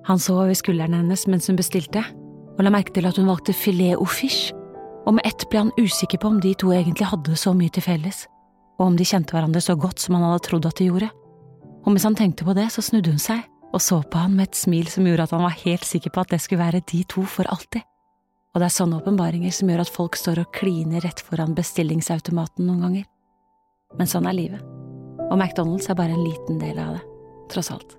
Han så over skulderen hennes mens hun bestilte, og la merke til at hun valgte filet au fish, og med ett ble han usikker på om de to egentlig hadde så mye til felles, og om de kjente hverandre så godt som han hadde trodd at de gjorde. Og mens han tenkte på det, så snudde hun seg, og så på han med et smil som gjorde at han var helt sikker på at det skulle være de to for alltid. Og det sånne åpenbaringer som gjør at folk står og kliner rett foran bestillingsautomaten noen ganger. Men sånn livet. Og McDonald's bare en liten del av det, tross alt.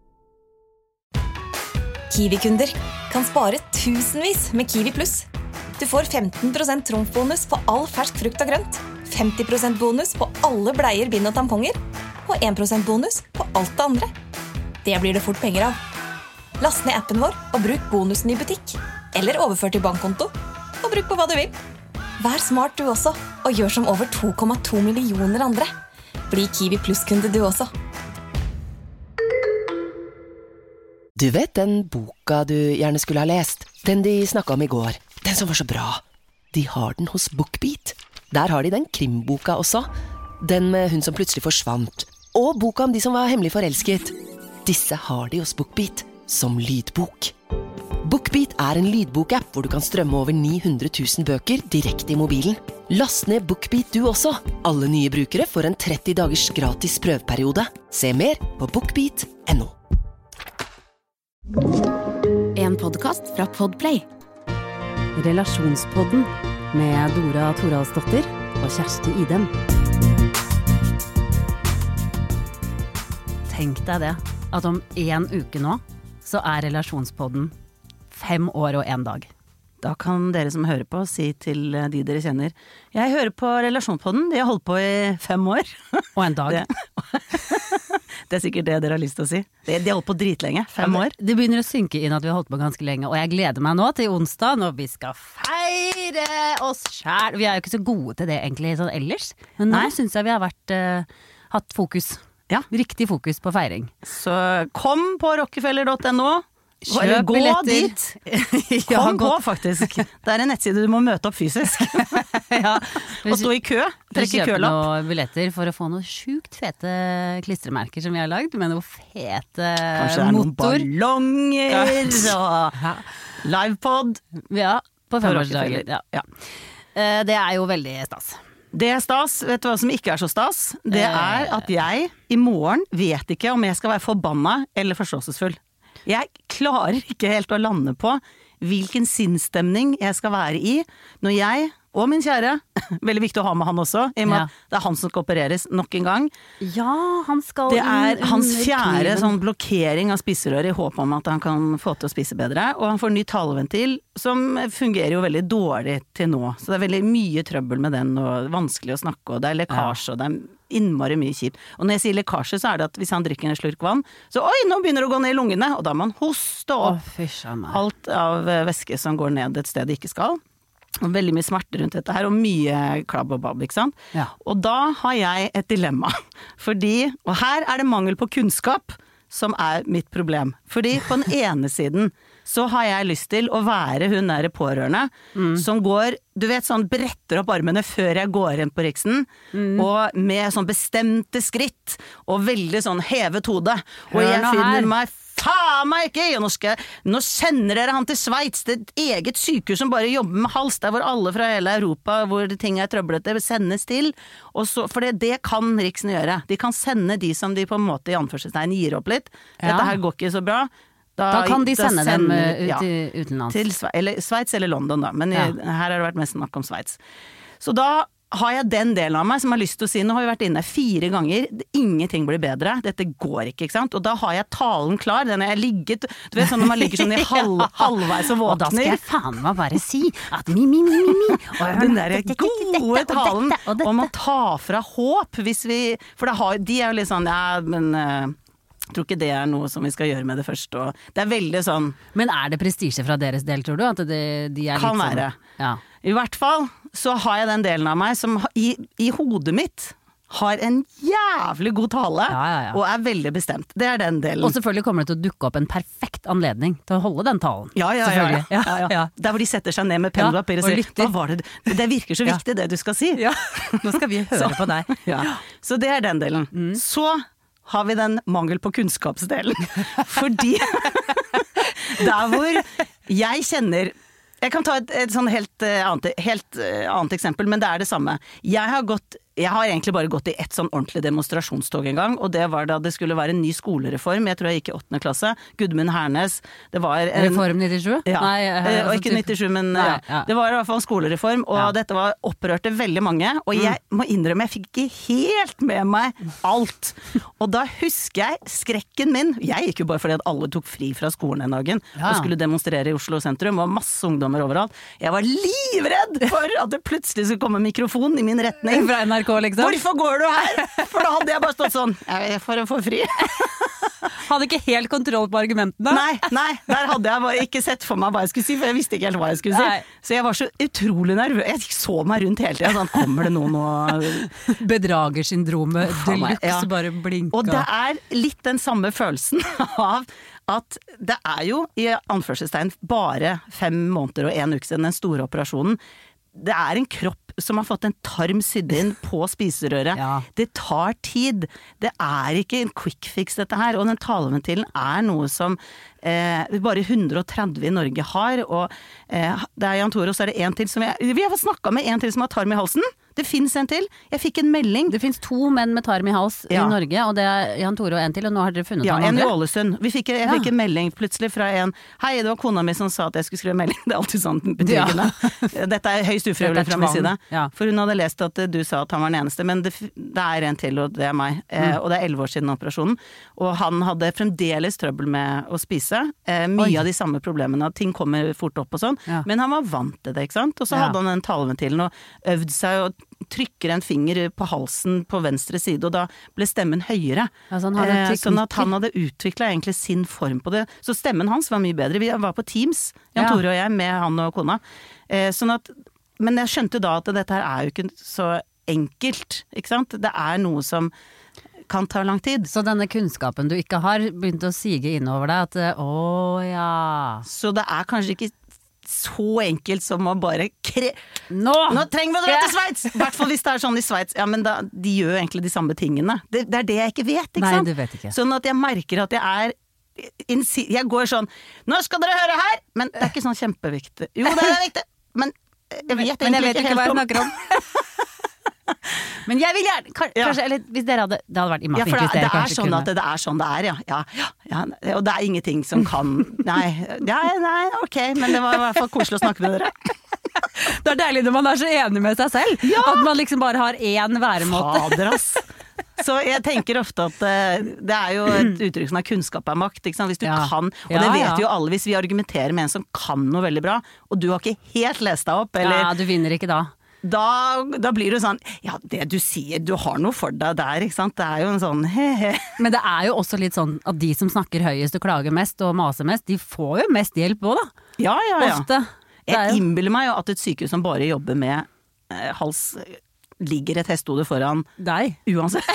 Kiwi-kunder kan spare tusenvis med Kiwi Plus. Du får 15% trumfbonus på all fersk frukt og grønt, 50% bonus på alle bleier, bind og tamponger, og 1% bonus på alt det andre. Det blir det fort penger av. Last ned appen vår og bruk bonusen i butikk. Eller overfør til bankkonto, og bruk på hva du vil. Vær smart du også, og gjør som over 2,2 millioner andre. Bli Kiwi Plus-kunde du også. Du vet den boka du gjerne skulle ha lest? Den de snakket om i går. Den som var så bra. De har den hos BookBeat. Der har de den krimboka også. Den med hun som plutselig forsvant. Og boka om de som var hemmelig forelsket. Disse har de hos BookBeat som lydbok. BookBeat en lydbokapp hvor du kan strømme over 900 000 bøker direkte i mobilen. Last ned BookBeat du også. Alle nye brukere får en 30 dagers gratis prøveperiode. Se mer på bookbeat.no. En podcast fra Podplay. Relasjonspodden med Dora Thoralsdottir og Kjersti Idem. Tenk deg det, at om 1 uke nå, så Relasjonspodden 5 år og 1 dag. Da kan dere som hører på si til de dere kjenner: jeg hører på Relasjonspodden, de har holdt på i 5 år. Og 1 dag. Det sikkert det dere har lyst til å si. De har holdt på dritlenge, 5 år. Det begynner å synke inn at vi har holdt på ganske lenge, og jeg gleder meg nå til onsdag når vi skal feire oss selv. Vi jo ikke så gode til det egentlig sånn ellers, men nå synes jeg vi har hatt fokus. Ja. Riktig fokus på feiring. Så kom på rockefeller.no. Kjøp gå billetter. Dit. Kom på faktisk. Det en nettside du må møte opp fysisk. Ja. Og stå i kø. Trekke kølapp. Kjøpe noen billetter for å få noen sjukt fete klistremerker som vi har lagd, med noe fete kanskje noen ballonger og livepod. Ja, på 5-årsdagen. Ja. Det jo veldig stas. Det stas. Vet du hva som ikke så stas? Det at jeg i morgen vet ikke om jeg skal være forbanna eller forståelsesfull. Jeg klarer ikke helt å lande på hvilken sinnsstemning jeg skal være i når jeg og min kjære, veldig viktig å ha med han også, i og med at det han som skal opereres nok en gang. Ja, han skal... Det hans 4. sånn blokkering av spiserøret i håp om at han kan få til å spise bedre, og han får ny taleventil som fungerer jo veldig dårlig til nå. Så det veldig mye trøbbel med den, og vanskelig å snakke, og det lekkasje, og det innmari mye kjipt. Og når jeg sier lekkasje, så det at hvis han drikker en slurk vann, så oi, nå begynner det å gå ned i lungene, og da må han hoste opp alt av væske som går ned et sted det ikke skal. Og veldig mye smerte rundt dette her, og mye klabb og babb, ikke sant? Ja. Og da har jeg et dilemma, fordi, og her det mangel på kunnskap som mitt problem. Fordi på den ene siden så har jeg lyst til å være hun der pårørende som går, du vet, sånn bretter opp armene før jeg går inn på Riksen, og med sånn bestemte skritt, og veldig sånn hevet hode. Og jeg finner meg faen meg ikke! Nå sender dere han til Sveits, det et eget sykehus som bare jobber med hals, der hvor alle fra hele Europa, hvor ting trøblete, sendes til. Og så, for det kan Riksen gjøre. De kan sende de som de på en måte i anførselstegn gir opp litt. Dette her går ikke så bra. Da kan de sende dem utenlands. Til Sveits eller London da, men her har det vært mest snakk om Sveits. Så da har jeg den delen av meg som har lyst til å si, nå har vi vært inne 4 ganger, ingenting blir bedre, dette går ikke, ikke sant? Og da har jeg talen klar, den jeg ligget, du vet sånn når man ligger sånn i halvveis og våkner. Og da skal jeg faen meg bare si at mi. Og den der gode talen, og man tar fra håp, hvis vi, for de jo litt sånn, men... Jeg tror ikke det noe som vi skal gjøre med det første, og det veldig sånn... Men det prestisje fra deres del, tror du? At de litt kan være. Ja. I hvert fall så har jeg den delen av meg som i hodet mitt har en jævlig god tale, og veldig bestemt. Det den delen. Og selvfølgelig kommer det til å dukke opp en perfekt anledning til å holde den talen. Ja. Der hvor de setter seg ned med penn og papir og sier, hva var det? Det virker så viktig det du skal si. Ja, nå skal vi høre på deg. Ja. Så det den delen. Så har vi den mangel på kunnskapsdelen. Fordi Der hvor jeg kjenner Jeg kan ta et sånn helt annet eksempel, men det er det samme. Jeg har egentlig bare gått i et sånn ordentlig demonstrasjonstog en gang, og det var da det skulle være en ny skolereform. Jeg tror jeg gikk i 8. klasse. Gudmund Hernes. Det var en Reform 97? Ja. Nei, og ikke 97, men nei, ja. Det var i hvert fall en skolereform, og dette opprørte veldig mange. Og jeg må innrømme, jeg fikk ikke helt med meg alt. Og da husker jeg skrekken min. Jeg gikk jo bare fordi at alle tok fri fra skolen en dagen, og skulle demonstrere i Oslo sentrum, og masse ungdommer overalt. Jeg var livredd for at det plutselig skulle komme en mikrofon i min retning. Fra NRK, liksom. Hvorfor går du her? For da hadde jeg bare stått sånn, for å få fri. Hadde ikke helt kontroll på argumentene. Nei, der hadde jeg bare ikke sett for meg hva jeg skulle si, for jeg visste ikke helt hva jeg skulle si. Nei. Så jeg var så utrolig nervøs. Jeg så meg rundt hele tiden, sånn, kommer det noen og Bedragersyndromet deluxe, bare blinka. Og det er litt den samme følelsen av at det er jo i anførselstegn bare 5 måneder og 1 uke siden den store operasjonen. Det er en kropp som har fått en tarm sydd inn på spiserøret. Ja. Det tar tid. Det er ikke en quick fix dette her, og den taleventilen er noe som bare 130 i Norge har, og det er Jan Tore, og så er det en til som vi har snakket med en til som har tarm i halsen. Det finnes en til. Jeg fikk en melding. Det finnes 2 menn med tarm i hals i Norge, og det er Jan Tore og en til, og nå har dere funnet en andre. I Ålesund. Jeg fikk en melding plutselig fra en hei, det var kona mi som sa at jeg skulle skrive melding. Det er alltid sånn betryggende. Dette er høyst ufrivillig fra min side. For hun hadde lest at du sa at han var den eneste, men det er en til, og det er meg. Og det er 11 år siden operasjonen. Og han hadde fremdeles trøbbel med å spise. Mye av de samme problemene, at ting kommer fort opp og sånn. Men han var vant til det, ikke sant? Og så hadde han den taleventilen og øvd seg og trykker en finger på halsen på venstre side, og da ble stemmen høyere. Sånn at han hadde utviklet egentlig sin form på det. Så stemmen hans var mye bedre. Vi var på Teams, Jan Tore og jeg, med han og kona. Men jeg skjønte da at dette her er jo ikke så enkelt, ikke sant? Det er noe som kan ta lang tid. Så denne kunnskapen du ikke har begynt å sige innover deg, at Så det er kanskje ikke så enkelt som å bare Nå trenger vi å dra til Sveits! I hvert fall hvis det er sånn i Sveits. Ja, men de gjør egentlig de samme tingene. Det er det jeg ikke vet, ikke sant? Nei, du vet ikke. Sånn at jeg merker at jeg går sånn, nå skal dere høre her! Men det er ikke sånn kjempeviktig. Jo, det er viktig! Men jeg vet egentlig ikke hva jeg snakker om. Men jeg vil gjerne, kanskje, eller hvis dere det hadde vært innmari fint hvis dere kanskje kunne. Det er sånn det er, ja. Og det er ingenting som kan, nei, ok, men det var i hvert fall koselig å snakke med dere. Det er deilig når man er så enig med seg selv, at man liksom bare har én væremåte. Fader, ass. Så jeg tenker ofte at det er jo et uttrykk som er kunnskap er makt, ikke sant? Hvis du kan, og det vet jo alle, hvis vi argumenterer med en som kan noe veldig bra, og du har ikke helt lest deg opp, eller... Ja, du vinner ikke da. Da blir det sånn, ja, det du sier, du har noe for deg der, ikke sant? Det er jo en sånn he-he. Men det er jo også litt sånn at de som snakker høyest og klager mest og maser mest, de får jo mest hjelp også da. Ja. Ofte. Jeg innbiller meg jo at et sykehus som bare jobber med hals, ligger et hestehode foran deg. Uansett.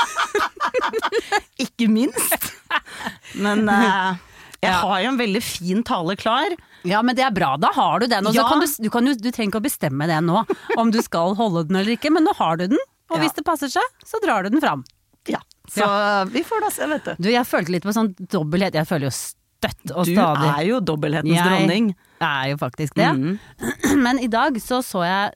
Ikke minst. Men... Jeg har jo en veldig fin tale klar. Ja, men det er bra, da har du den. Og så kan du trenger ikke å bestemme det nå, om du skal holde den eller ikke, men nå har du den. Og hvis det passer seg, så drar du den fram. Ja, så vi får da se, vet du. Du, jeg følte litt på sånn dobbelthet. Jeg føler jo støtt og stadig. Du er jo dobbelthetens dronning. Jeg er jo faktisk det. Men i dag så jeg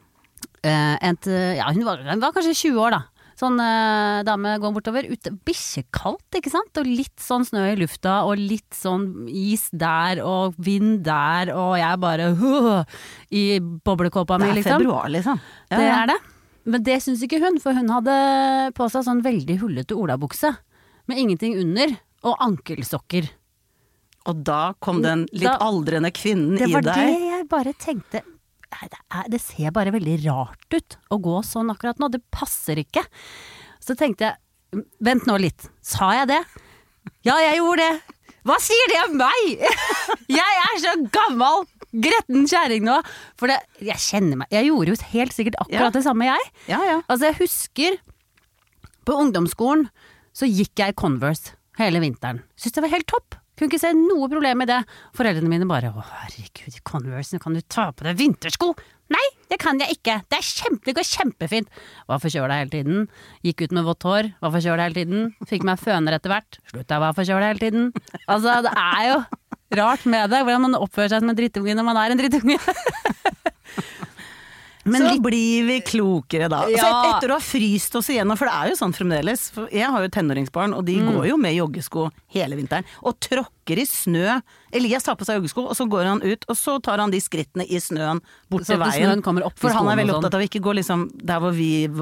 hun var kanskje 20 år da. Sånn dame går bortover, ute, bikkjekaldt, ikke sant? Og litt sånn snø i lufta, og litt sånn is der, og vind der, og jeg bare i boblekåpa mi, liksom. Det er februar, liksom. Ja. Det er det. Men det syns ikke hun, for hun hadde på seg sånn veldig hullete olabukse, med ingenting under, og ankelsokker. Og da kom den litt aldrende kvinnen i deg. Det var det jeg bare tenkte. Det ser bare veldig rart ut å gå sånn akkurat nå, det passer ikke. Så tenkte jeg, vent nå litt, sa jeg det? Ja, jeg gjorde det. Hva sier det om meg? Jeg er så gammel, gretten kjæring nå. For jeg kjenner meg, jeg gjorde jo helt sikkert akkurat det samme jeg. Ja. Altså jeg husker, på ungdomsskolen så gikk jeg Converse hele vinteren. Synes det var helt topp. Kunne ikke se noe problem med det. Foreldrene mine bare, herregud, i Converse, nå kan du ta på deg vintersko. Nei, det kan jeg ikke. Det går kjempefint. Var forkjøla hele tiden. Gikk ut med vått hår. Var forkjøla hele tiden. Fikk meg føner etter hvert. Slutta å være forkjøla hele tiden. Altså, det er jo rart med det, hvordan man oppfører seg som en drittunge når man en drittunge. Men så blir vi klokere da. Ja. Så etter å ha fryst oss igjennom, for det jo sånn fremdeles, for jeg har jo tenåringsbarn, og de går jo med joggesko hele vinteren, og tråkker i snø. Elias tar på seg joggesko, og så går han ut, og så tar han de skrittene i snøen bort til veien. Snøen kommer opp i for han skolen veldig og opptatt av å ikke gå liksom der hvor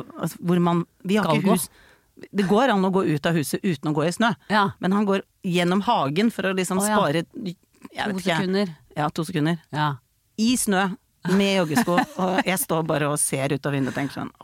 vi har ikke hus. Det går an å gå ut av huset uten å gå i snø, men han går gjennom hagen for å liksom spare 2 sekunder. Ja, 2 sekunder. Ja. I snø. Med joggesko, og jeg står bare og ser ut av vinduet og tenker sånn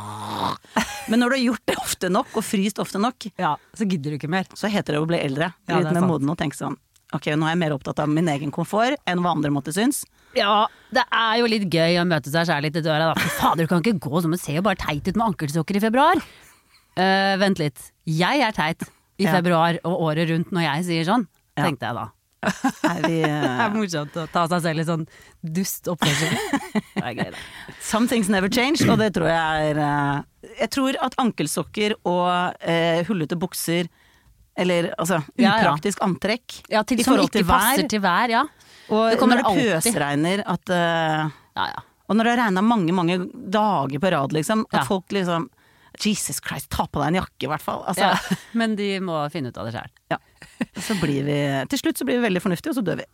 Men når du har gjort det ofte nok, og fryst ofte nok, så gidder du ikke mer. Så heter det å bli eldre, litt mer moden og tenke sånn ok, nå er jeg mer opptatt av min egen komfort enn hva andre måtte synes. Ja, det jo litt gøy å møte seg selv litt i døra da. For fader, du kan ikke gå som du ser jo bare teit ut med ankelsokker i februar. Vent litt, jeg teit i februar og året rundt når jeg sier sånn, tenkte jeg da. Det morsomt å ta seg selv i sånn dust oppførsel. Det gøy da. Some things never change, og det tror jeg jeg tror at ankelsokker og hullete bukser eller altså upraktisk antrekk til, i forhold til vær, passer til vær, og når det pøsregner at og når det regner mange dager på rad liksom, at folk liksom Jesus Christ, ta på deg en jakke i hvert fall altså, men de må finne ut av det selv. Så blir vi, til slutt så blir vi veldig fornuftige, og så dør vi.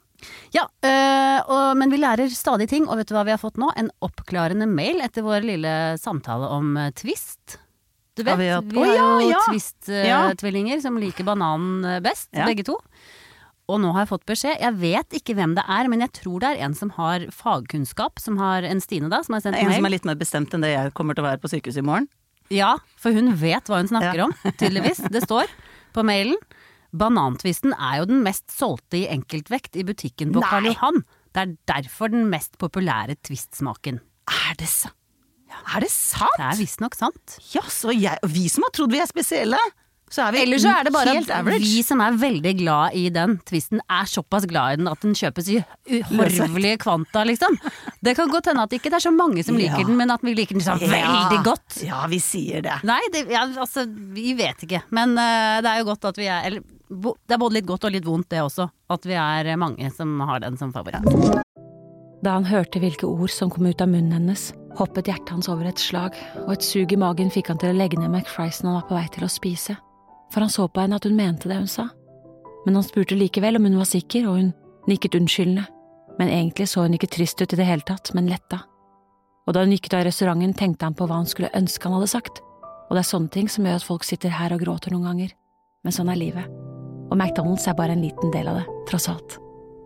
Men vi lærer stadig ting, og vet du hva vi har fått nå? En oppklarende mail etter vår lille samtale om twist. Du vet, vi har jo twist-tvillinger som liker bananen best, begge to. Og nå har jeg fått beskjed, jeg vet ikke hvem det men jeg tror det en som har fagkunnskap, som har en Stine da, som har sendt mail. En som litt mer bestemt enn det jeg kommer til å være på sykehuset i morgen. Ja, for hun vet hva hun snakker om, tydeligvis. Det står på mailen. Banantvisten jo den mest solgte i enkeltvekt i butikken på Karl Johan. Det derfor den mest populære twistsmaken. Det sant? Det sant? Det visst nok sant. Ja, så vi som har trodd vi spesielle, så vi eller så det bare helt average. Vi som veldig glad i den twisten såpass glad i den at den kjøpes i uhorvelige kvanta, liksom. Det kan godt hende at ikke det så mange som liker den, men at vi liker den så veldig godt. Ja, vi sier det. Nei, altså, vi vet ikke. Men det jo godt at vi eller, det både litt godt og litt vondt det også, at vi mange som har den som favoritt. Da han hørte hvilke ord som kom ut av munnen hennes, hoppet hjertet hans over et slag, og et sug i magen fikk han til å legge ned McFriesen han var på vei til å spise. For han så på henne at hun mente det hun sa. Men han spurte likevel om hun var sikker, og hun nikket unnskyldende. Men egentlig så hun ikke trist ut i det hele tatt, men letta. Og da hun gikk ut av restauranten, tenkte han på hva han skulle ønske han hadde sagt. Og det sånne ting som gjør at folk sitter her og gråter noen ganger. Men sånn livet. Og McDonald's bare en liten del av det, tross alt.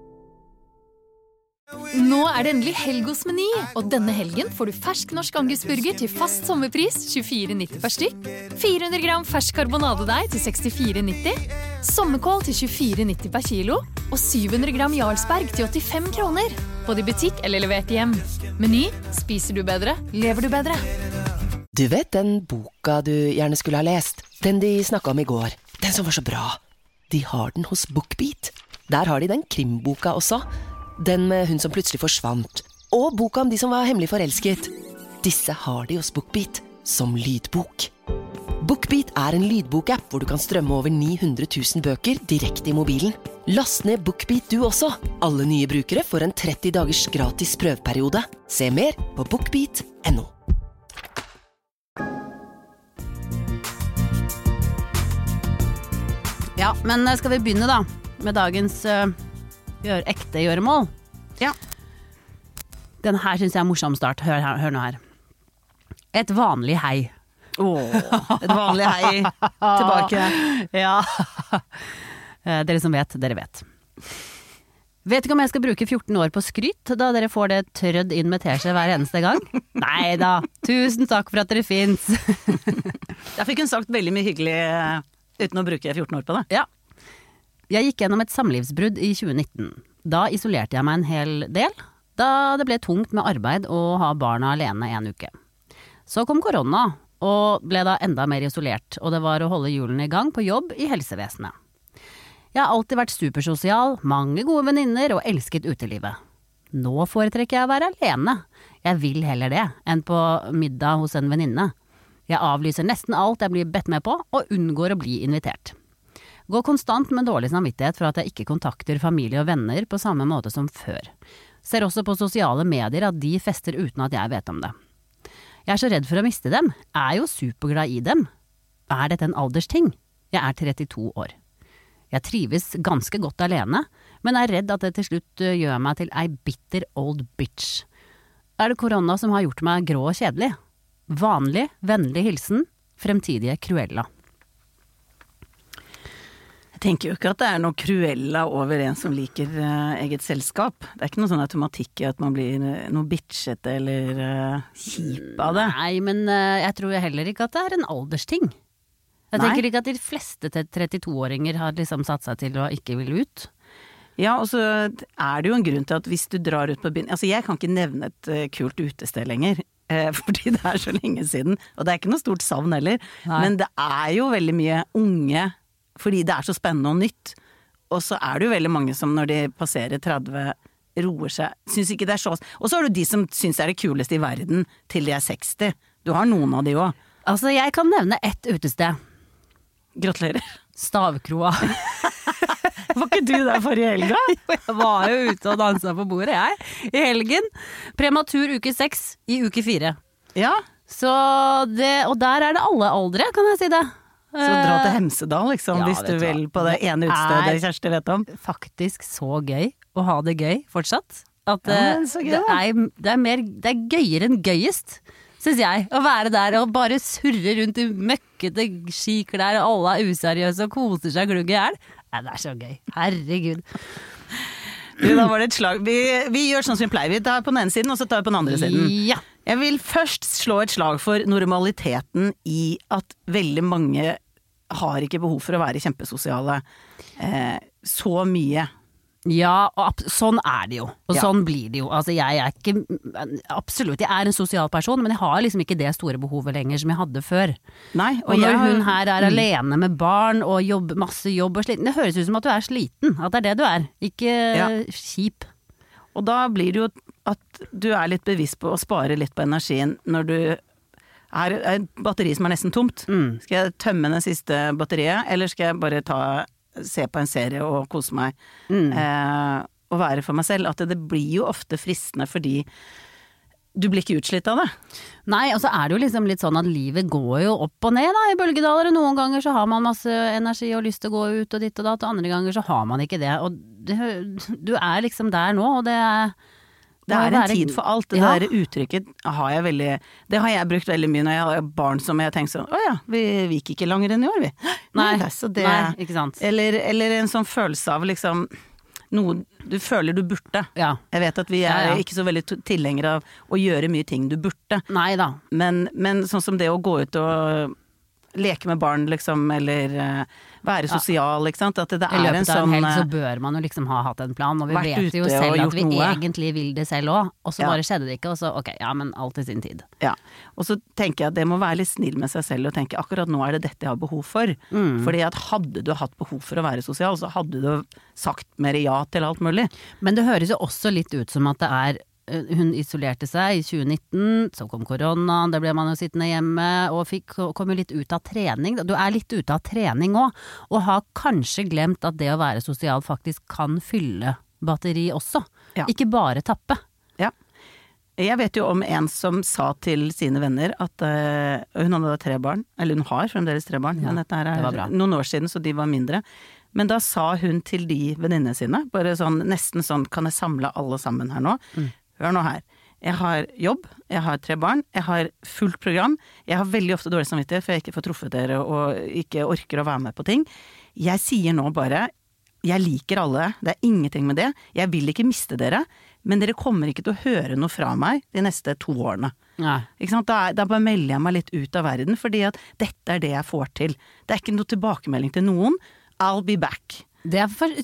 Nå det endelig helg hos Meny, og denne helgen får du fersk norsk angusburger til fast sommerpris 24,90 per stykk, 400 gram fersk karbonadedeig til 64,90, sommerkål til 24,90 per kilo, og 700 gram Jarlsberg til 85 kroner. Både i butikk eller levert hjem. Meny, spiser du bedre, lever du bedre. Du vet den boka du gjerne skulle ha lest? Den de snakket om i går. Den som var så bra. De har den hos BookBeat. Der har de den krimboka også. Den med hun som plutselig forsvant. Og boka om de som var hemmelig forelsket. Disse har de hos BookBeat som lydbok. BookBeat en lydbokapp hvor du kan strømme over 900 000 bøker direkte i mobilen. Last ned BookBeat du også. Alle nye brukere får en 30 dagers gratis prøveperiode. Se mer på bookbeat.no. Ja, men skal vi begynne da med dagens ekte gjøremål? Ja. Den her synes jeg er morsom start. Hør nå her. Et vanlig hei. Et vanlig hei tilbake. Ja. Dere som vet, dere vet. Vet ikke om jeg skal bruke 14 år på skryt, da dere får det trødd inn med teskje hver eneste gang? Neida, tusen takk for at dere finnes. Jeg fikk hun sagt veldig mye hyggelig uten å bruke 14 år på det. Ja. Jeg gikk gjennom et samlivsbrudd i 2019. Da isolerte jeg meg en hel del, da det ble tungt med arbeid og ha barna alene en uke. Så kom korona, og ble da enda mer isolert, og det var å holde hjulene i gang på jobb i helsevesenet. Jeg har alltid vært supersosial, mange gode venninner og elsket utelivet. Nå foretrekker jeg å være alene. Jeg vil heller det, enn på middag hos en venninne. Jeg avlyser nesten alt jeg blir bedt med på, og unngår å bli invitert. Går konstant med dårlig samvittighet for at jeg ikke kontakter familie og venner på samme måte som før. Ser også på sosiale medier at de fester uten at jeg vet om det. Jeg så redd for å miste dem, jo superglad i dem. Dette en aldersting? Jeg 32 år. Jeg trives ganske godt alene, men redd at det til slutt gjør meg til ei bitter old bitch. Det korona som har gjort meg grå og kjedelig? Vanlig, vennlig hilsen, fremtidige Cruella. Jeg tenker jo ikke at det noe Cruella over en som liker eget selskap. Det ikke noe sånn automatikk i at man blir noe bitchete eller kjip av det. Nei, men jeg tror heller ikke at det en aldersting. Jeg tenker ikke at de fleste 32-åringer har liksom satt seg til å ikke vil ut. Ja, og så det jo en grunn til at hvis du drar ut på byen... Altså, jeg kan ikke nevne et kult utested lenger, fordi det så lenge siden, og det ikke noe stort savn heller. Nei. Men det jo veldig mye unge, fordi det så spennende og nytt. Og så det jo veldig mange som når de passerer 30, roer seg, synes ikke det så... Og så har du de som synes det det kuleste i verden til de 60. Du har noen av de også. Altså, jeg kan nevne ett utested. Gratulerer. Stavkroa. Var ikke du der forrige helga? Jeg var jo ute og danset på bordet, I helgen. Prematur uke 6 I uke 4. Ja. Så det, og der det alle aldre, kan jeg si det. Så dra til Hemsedal, liksom, hvis du vil på det ene utstedet Kjersti vet om. Faktisk så gøy å ha det gøy fortsatt. At så gøy, det gøyere enn gøyest. Synes jeg, å være der og bare surre rundt I møkkete skiklær og alle useriøse og koser seg glugg I hjel. Det så gøy. Herregud. Da var det et slag. Vi gjør sånn som vi pleier. Vi tar på den ene siden, og så tar vi på den andre siden. Ja. Jeg vil først slå et slag for normaliteten I at veldig mange har ikke behov for å være kjempesosiale så mye. Ja, og sånn det jo. Og sånn blir det jo. Altså, jeg ikke absolutt, jeg en sosial person, men jeg har liksom ikke det store behovet lenger som jeg hadde før. Nei, og når hun her alene med barn og masse jobb og sliten, det høres ut som at du sliten, at det du ikke kjip. Og da blir det jo at du litt bevisst på å spare litt på energien når du et batteri som nesten tomt. Skal jeg tømme den siste batteriet, eller skal jeg bare se på en serie og kose meg og være for meg selv, at det blir jo ofte fristende fordi du blir ikke utslitt av det. Nei, og så det jo liksom litt sånn at livet går jo opp og ned da, I bølgedaler, og noen ganger så har man masse energi og lyst til å gå ut og ditt og datt, og andre ganger så har man ikke det, og du liksom der nå, og det det en tid for alt, det der uttrykket har jeg veldig, det har jeg brukt veldig mye når jeg har barn som jeg tenker sånn, åja, vi gikk ikke langere enn I år, vi. Nei, ikke sant. Eller en sånn følelse av liksom, noe du føler du burde. Ja. Jeg vet at vi ikke så veldig tilhengere av å gjøre mye ting du burde. Nei da. Men sånn som det å gå ut og leke med barn, liksom, eller være sosial, ikke sant? At det I løpet en sånn... av en helg så bør man jo liksom ha hatt en plan, og vi vet jo selv at vi egentlig vil det selv også, og så bare skjedde det ikke, og så, ok, ja, men alt I sin tid. Ja, og så tenker jeg at det må være litt snill med seg selv, og tenke akkurat nå det dette jeg har behov for. Fordi at hadde du hatt behov for å være sosial, så hadde du sagt mer ja til alt mulig. Men det høres jo også litt ut som at det hun isolerte seg I 2019, så kom korona, det ble man jo sittende hjemme, og kom jo litt ut av trening. Du litt ute av trening også, og har kanskje glemt at det å være sosial faktisk kan fylle batteri også. Ja. Ikke bare tappe. Ja. Jeg vet jo om en som sa til sine venner at hun hadde 3 barn, eller hun har fremdeles 3 barn, men dette det noen år siden, så de var mindre. Men da sa hun til de venninnene sine, bare sånn, nesten sånn, kan jeg samle alle sammen her nå? Hør nå her, jeg har jobb, jeg har 3 barn, jeg har fullt program, jeg har veldig ofte dårlig samvittighet for jeg ikke får truffet dere og ikke orker å være med på ting. Jeg sier nå bare, jeg liker alle, det ingenting med det, jeg vil ikke miste dere, men dere kommer ikke til å høre noe fra meg de neste 2 årene. Nei. Ikke sant? Da bare melder jeg meg litt ut av verden, fordi at dette det jeg får til. Det ikke noe tilbakemelding til noen, I'll be back. Det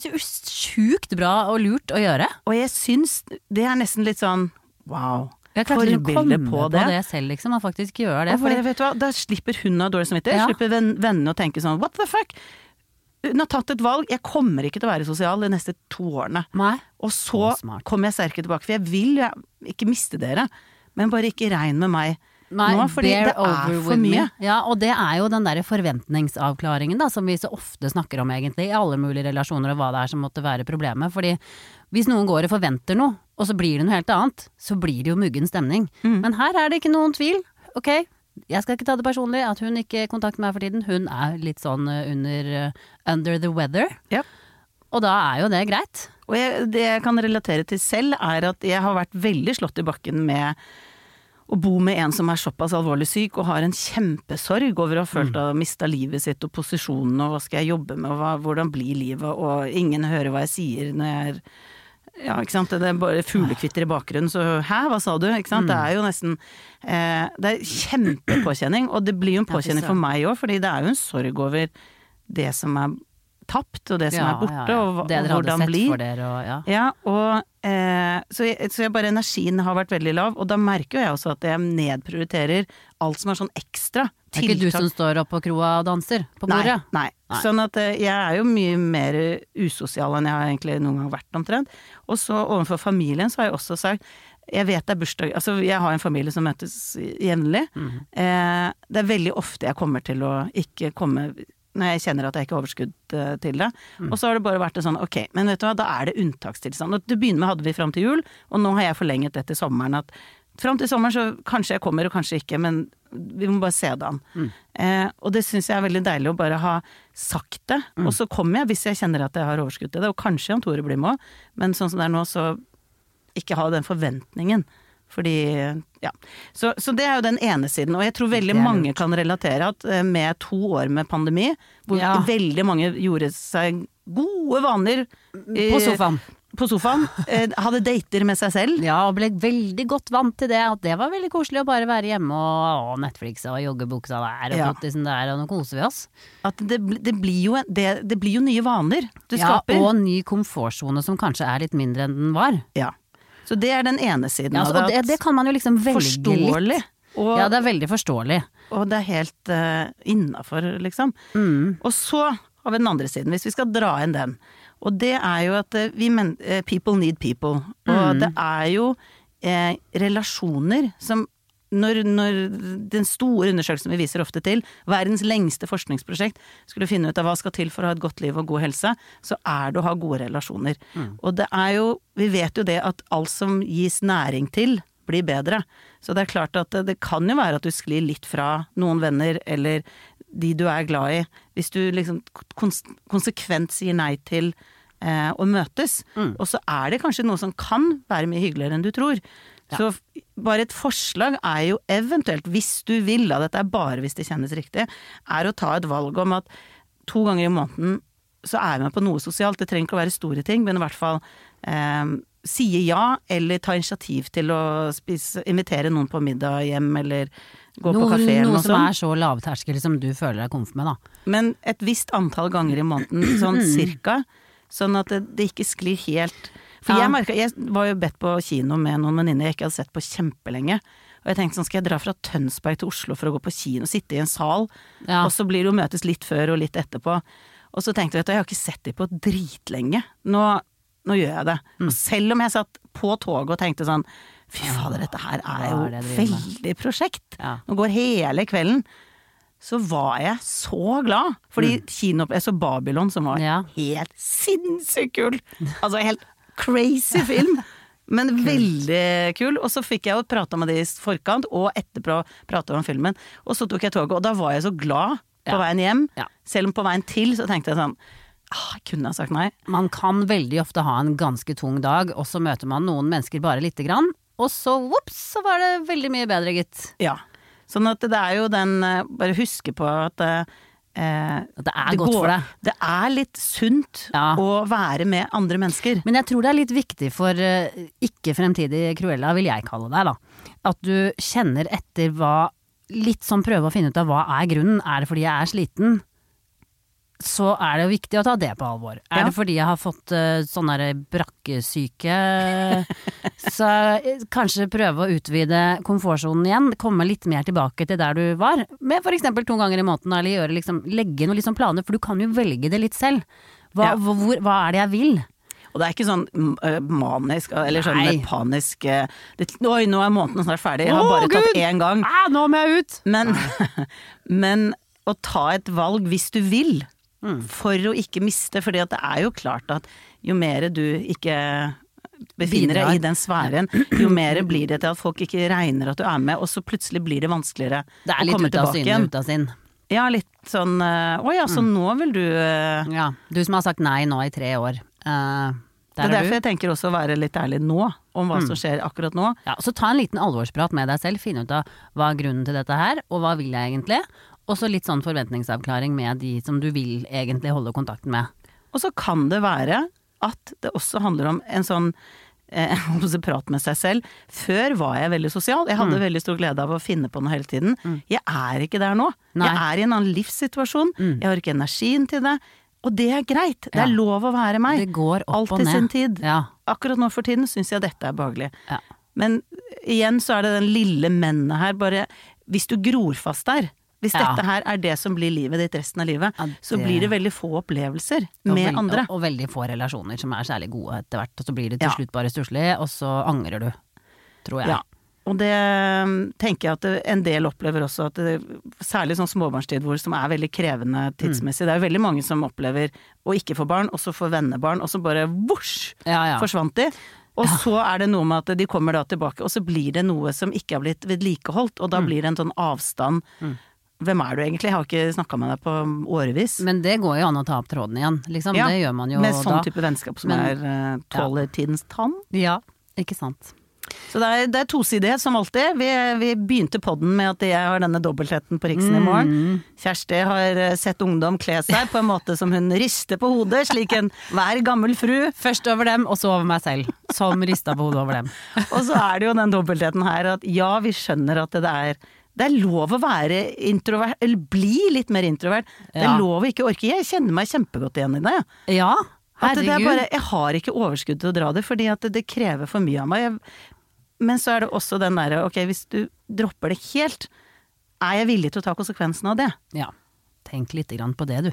sjukt bra og lurt å gjøre. Og jeg synes det nesten litt sånn, wow, jeg klarte å komme på det selv liksom, og faktisk gjøre det. Og vet du hva, da slipper hun av dårlig samvittighet, slipper vennene å tenke sånn, what the fuck? Hun har tatt et valg, jeg kommer ikke til å være sosial de neste 2 årene. Nei. Og så kommer jeg sterkere tilbake, for jeg vil ikke miste dere, men bare ikke regn med meg Nei, nå, fordi det for mye. Ja, og det jo den der forventningsavklaringen da, som vi så ofte snakker om egentlig, i alle mulige relasjoner og hva det som måtte være problemet. Fordi hvis noen går og forventer noe, og så blir det noe helt annet, så blir det jo muggen stemning. Men her det ikke noen tvil. Ok, jeg skal ikke ta det personlig at hun ikke kontakter meg for tiden. Hun litt sånn under the weather. Ja. Og da jo det greit. Og det jeg kan relatere til selv at jeg har vært veldig slått i bakken med å bo med en som såpass alvorlig syk og har en kjempesorg over å ha følt å ha mistet livet sitt og posisjonen og hva skal jeg jobbe med og hvordan blir livet og ingen hører hva jeg sier når jeg ja, ikke sant, det bare fuglekvitter i bakgrunnen så hva sa du, ikke sant, det jo nesten det kjempepåkjenning og det blir jo en påkjenning for meg også fordi det jo en sorg over det som tapt og det som borte og hvordan blir så jeg bare energien har vært veldig lav og da merker jeg også at jeg nedprioriterer alt som sånn ekstra ikke du som står opp på kroa og danser på bordet? Nei. Sånn at jeg jo mye mer usosial enn jeg har egentlig noen gang vært omtrent og så overfor familien så har jeg også sagt jeg vet det bursdag, altså jeg har en familie som møtes jevnlig det veldig ofte jeg kommer til å ikke komme når jeg kjenner at jeg ikke har overskudd til det. Og så har det bare vært en sånn, ok, men vet du hva, da det unntakstilstand. Og til å begynne med hadde vi frem til jul, og nå har jeg forlenget det til sommeren, at frem til sommeren så kanskje jeg kommer og kanskje ikke, men vi må bare se det an. Og det synes jeg veldig deilig å bare ha sagt det, og så kommer jeg hvis jeg kjenner at jeg har overskudd til det, og kanskje Jan Tore blir med, men sånn som det nå, så ikke ha den forventningen. Fordi, ja. Så det jo den ene siden, og jeg tror veldig mange kan relatere at med 2 år med pandemi, hvor veldig mange gjorde seg gode vaner på sofaen, hadde dater med seg selv. Ja, og ble veldig godt vant til det, at det var veldig koselig å bare være hjemme og Netflix og joggebuksa der, og fottisen der, og nå koser vi oss. At det blir jo nye vaner du skaper. Ja, og ny komfortzone som kanskje litt mindre enn den var. Ja. Så det den ene siden av det. Det kan man jo liksom velge forståelig, litt. Ja, det veldig forståelig. Og det helt innenfor, liksom. Og så har vi den andre siden, hvis vi skal dra inn den. Og det jo at people need people. Og det jo relasjoner som når den store undersøkelsen vi viser ofte til, verdens lengste forskningsprosjekt, skulle finne ut av hva skal til for å ha et godt liv og god helse, så det å ha gode relasjoner. Og det jo, vi vet jo det at alt som gis næring til, blir bedre. Så det klart at det kan jo være at du sklir litt fra noen venner, eller de du glad i, hvis du liksom konsekvent sier nei til å møtes. Og så det kanskje noe som kan være mye hyggeligere enn du tror. Så bare et forslag jo eventuelt, hvis du vil, da dette bare hvis det kjennes riktig, å ta et valg om at 2 ganger i måneden så vi med på noe sosialt. Det trenger ikke å være store ting, men i hvert fall sier ja, eller ta initiativ til å invitere noen på middag hjem, eller gå på kafé eller noe sånt. Noe som så lavterskel som du føler deg komf med, da. Men et visst antall ganger i måneden, sånn cirka, sånn at det ikke sklir helt. For jeg var jo bedt på kino med noen venninner jeg ikke hadde sett på kjempelenge. Og jeg tenkte sånn, skal jeg dra fra Tønsberg til Oslo for å gå på kino, sitte i en sal, og så blir det jo møtes litt før og litt etterpå. Og så tenkte jeg at jeg har ikke sett dem på dritlenge. Nå gjør jeg det. Og selv om jeg satt på toget og tenkte sånn, fy fader, dette her jo veldig prosjekt. Nå går hele kvelden. Så var jeg så glad, fordi jeg så Babylon som var helt sinnssykt kul. Altså helt crazy film, men veldig kul. Og så fikk jeg jo prate med det i forkant, og etterpå prate om filmen. Og så tok jeg toget, og da var jeg så glad på veien hjem. Selv om på veien til, så tenkte jeg sånn, jeg kunne ha sagt nei. Man kan veldig ofte ha en ganske tung dag, og så møter man noen mennesker bare lite grann, og så, whoops, så var det veldig mye bedre, gitt. Ja, sånn at det jo den, bare huske på at det godt for deg. Det litt sunt å være med andre mennesker. Men jeg tror det litt viktig for ikke fremtidig Cruella, vil jeg kalle deg da. At du kjenner etter litt sånn prøve å finne ut av hva grunnen. Det fordi jeg sliten? Så det jo viktig å ta det på alvor. Det fordi jeg har fått sånn brakkesyke, så kanskje prøve å utvide komfortzonen igjen, komme litt mer tilbake til der du var, med for eksempel 2 ganger i måneden, eller legge noen liksom planer, for du kan jo velge det litt selv. Hva det jeg vil? Og det er ikke sånn manisk, eller sånn med panisk oi, nå er måneden snart ferdig, jeg har bare tatt én gang. Nå må jeg ut! Men å ta et valg hvis du vil, for å ikke miste, fordi at det er jo klart at jo mer du ikke befinner deg i den sfæren, jo mer blir det til at folk ikke regner at du er med, og så plutselig blir det vanskeligere å komme tilbake igjen. Det er litt ut av sinn. Ja, litt sånn, så nå vil du Ja, du som har sagt nei nå i 3 år. Det er derfor jeg tenker også å være litt ærlig nå, om hva som skjer akkurat nå. Ja, så ta en liten alvorsprat med deg selv, finne ut av hva er grunnen til dette her, og hva vil jeg egentlig, og så litt sånn forventningsavklaring med de som du vil egentlig holde kontakten med. Og så kan det være at det også handler om en sånn prat med seg selv. Før var jeg veldig sosial. Jeg hadde veldig stor glede av å finne på noe hele tiden. Jeg er ikke der nå. Jeg er i en annen livssituasjon. Jeg har ikke energien til det. Og det er greit. Det er lov å være meg. Det går opp alt og ned. I sin tid. Ja. Akkurat nå for tiden synes jeg dette er behagelig. Ja. Men igjen så er det den lille mennet her. Bare hvis du gror fast der, hvis dette her er det som blir livet ditt resten av livet, så blir det veldig få opplevelser med andre. Og veldig få relasjoner som er særlig gode etter hvert, og så blir det til slutt bare stusslig, og så angrer du, tror jeg. Ja, og det tenker jeg at en del opplever også, at det, særlig sånn småbarnstid som er veldig krevende tidsmessig, det er jo veldig mange som opplever å ikke få barn, og så få vennebarn, og så bare forsvant de. Og så er det noe med at de kommer da tilbake, og så blir det noe som ikke har blitt vedlikeholdt, og da blir det en sånn avstand. Hvem er du egentlig? Jeg har ikke snakket med deg på årevis. Men det går jo an å ta opp tråden igjen, liksom. Det gjør man jo med sånn da. Type vennskap som tåler tidens tann. Ja, ikke sant. Så det er tosidighet som alltid. Vi begynte podden med at jeg har denne dobbeltheten på Riksen i morgen. Kjersti har sett ungdom kle seg på en måte som hun rister på hodet, slik en hver gammel fru. Først over dem, og så over meg selv, som ristet på hodet over dem. Og så er det jo den dobbeltheten her, at ja, vi skjønner at det er lov å være introvert, eller bli litt mer introvert. Det er lov å ikke orke. Jeg kjenner meg kjempegodt igjen i det. Ja, herregud. Det er bare, jeg har ikke overskudd til å dra det, fordi at det krever for mye av meg. Men så er det også den der, ok, hvis du dropper det helt, er jeg villig til å ta konsekvensen av det? Ja, tenk litt grann på det, du.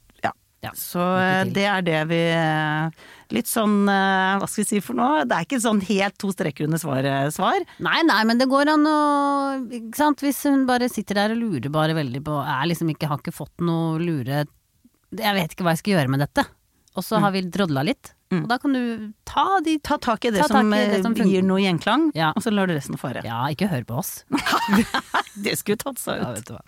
Ja, så det er det vi litt sånn, hva skal vi si for noe? Det er ikke sånn helt 2 strekker under svar. Nei, men det går an å, ikke sant, hvis hun bare sitter der og lurer bare veldig på, liksom ikke, har ikke fått noe lure, jeg vet ikke hva jeg skal gjøre med dette. Og så har vi drodlet litt, og da kan du ta tak i det som gir noe gjenklang, og så lar du resten fare. Ja, ikke hør på oss. Det skulle tatt seg ut. Ja, vet du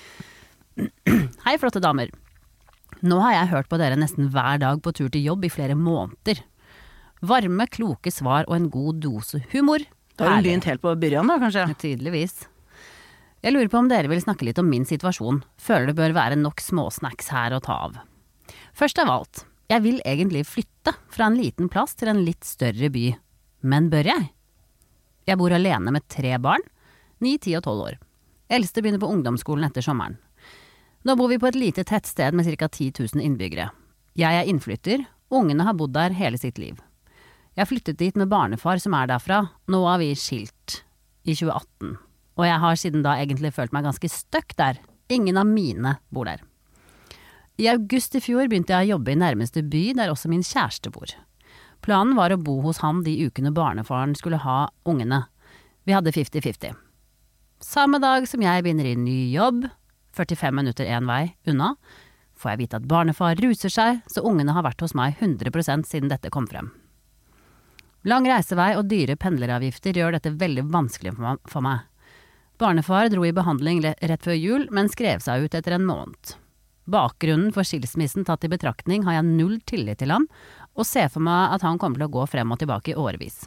hva. Hei, flotte damer. Nå har jeg hørt på dere nesten hver dag på tur til jobb i flere måneder. Varme, kloke svar og en god dose humor. Da har du begynt helt på byrjan da, kanskje? Tydeligvis. Jeg lurer på om dere vil snakke litt om min situasjon. Føler det bør være nok småsnacks her å ta av. Først av alt, jeg vil egentlig flytte fra en liten plass til en litt større by. Men bør jeg? Jeg bor alene med 3 barn, 9, 10 og 12 år. Eldste begynner på ungdomsskolen etter sommeren. Nå bor vi på et lite tettsted med ca. 10 000 innbyggere. Jeg er innflytter, ungene har bodd der hele sitt liv. Jeg flyttet dit med barnefar som er derfra, nå har vi skilt i 2018. Og jeg har siden da egentlig følt meg ganske støkk der. Ingen av mine bor der. I august i fjor begynte jeg å jobbe i nærmeste by der også min kjæreste bor. Planen var å bo hos han de ukene barnefaren skulle ha ungene. Vi hadde 50-50. Samme dag som jeg begynner i ny jobb, 45 minutter en vei unna, får jeg vite at barnefar ruser seg, så ungene har vært hos meg 100% siden dette kom frem. Lang reisevei og dyre pendleravgifter gjør dette veldig vanskelig for meg. Barnefar dro i behandling rett før jul, men skrev seg ut etter en måned. Bakgrunnen for skilsmissen tatt i betraktning har jeg 0 tillit til ham, og ser for meg at han kommer til å gå frem og tilbake i årevis.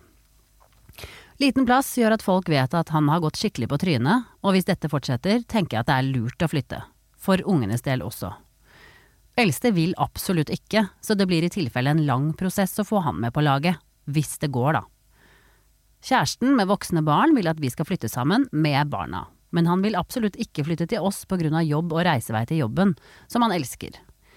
Liten plass gjør at folk vet at han har gått skikkelig på trynet, og hvis dette fortsetter, tenker jeg at det er lurt å flytte. For ungenes del også. Eldste vil absolutt ikke, så det blir i tilfelle en lang prosess å få han med på laget. Hvis det går, da. Kjæresten med voksne barn vil at vi skal flytte sammen med barna, men han vil absolutt ikke flytte til oss på grunn av jobb og reisevei til jobben, som han elsker.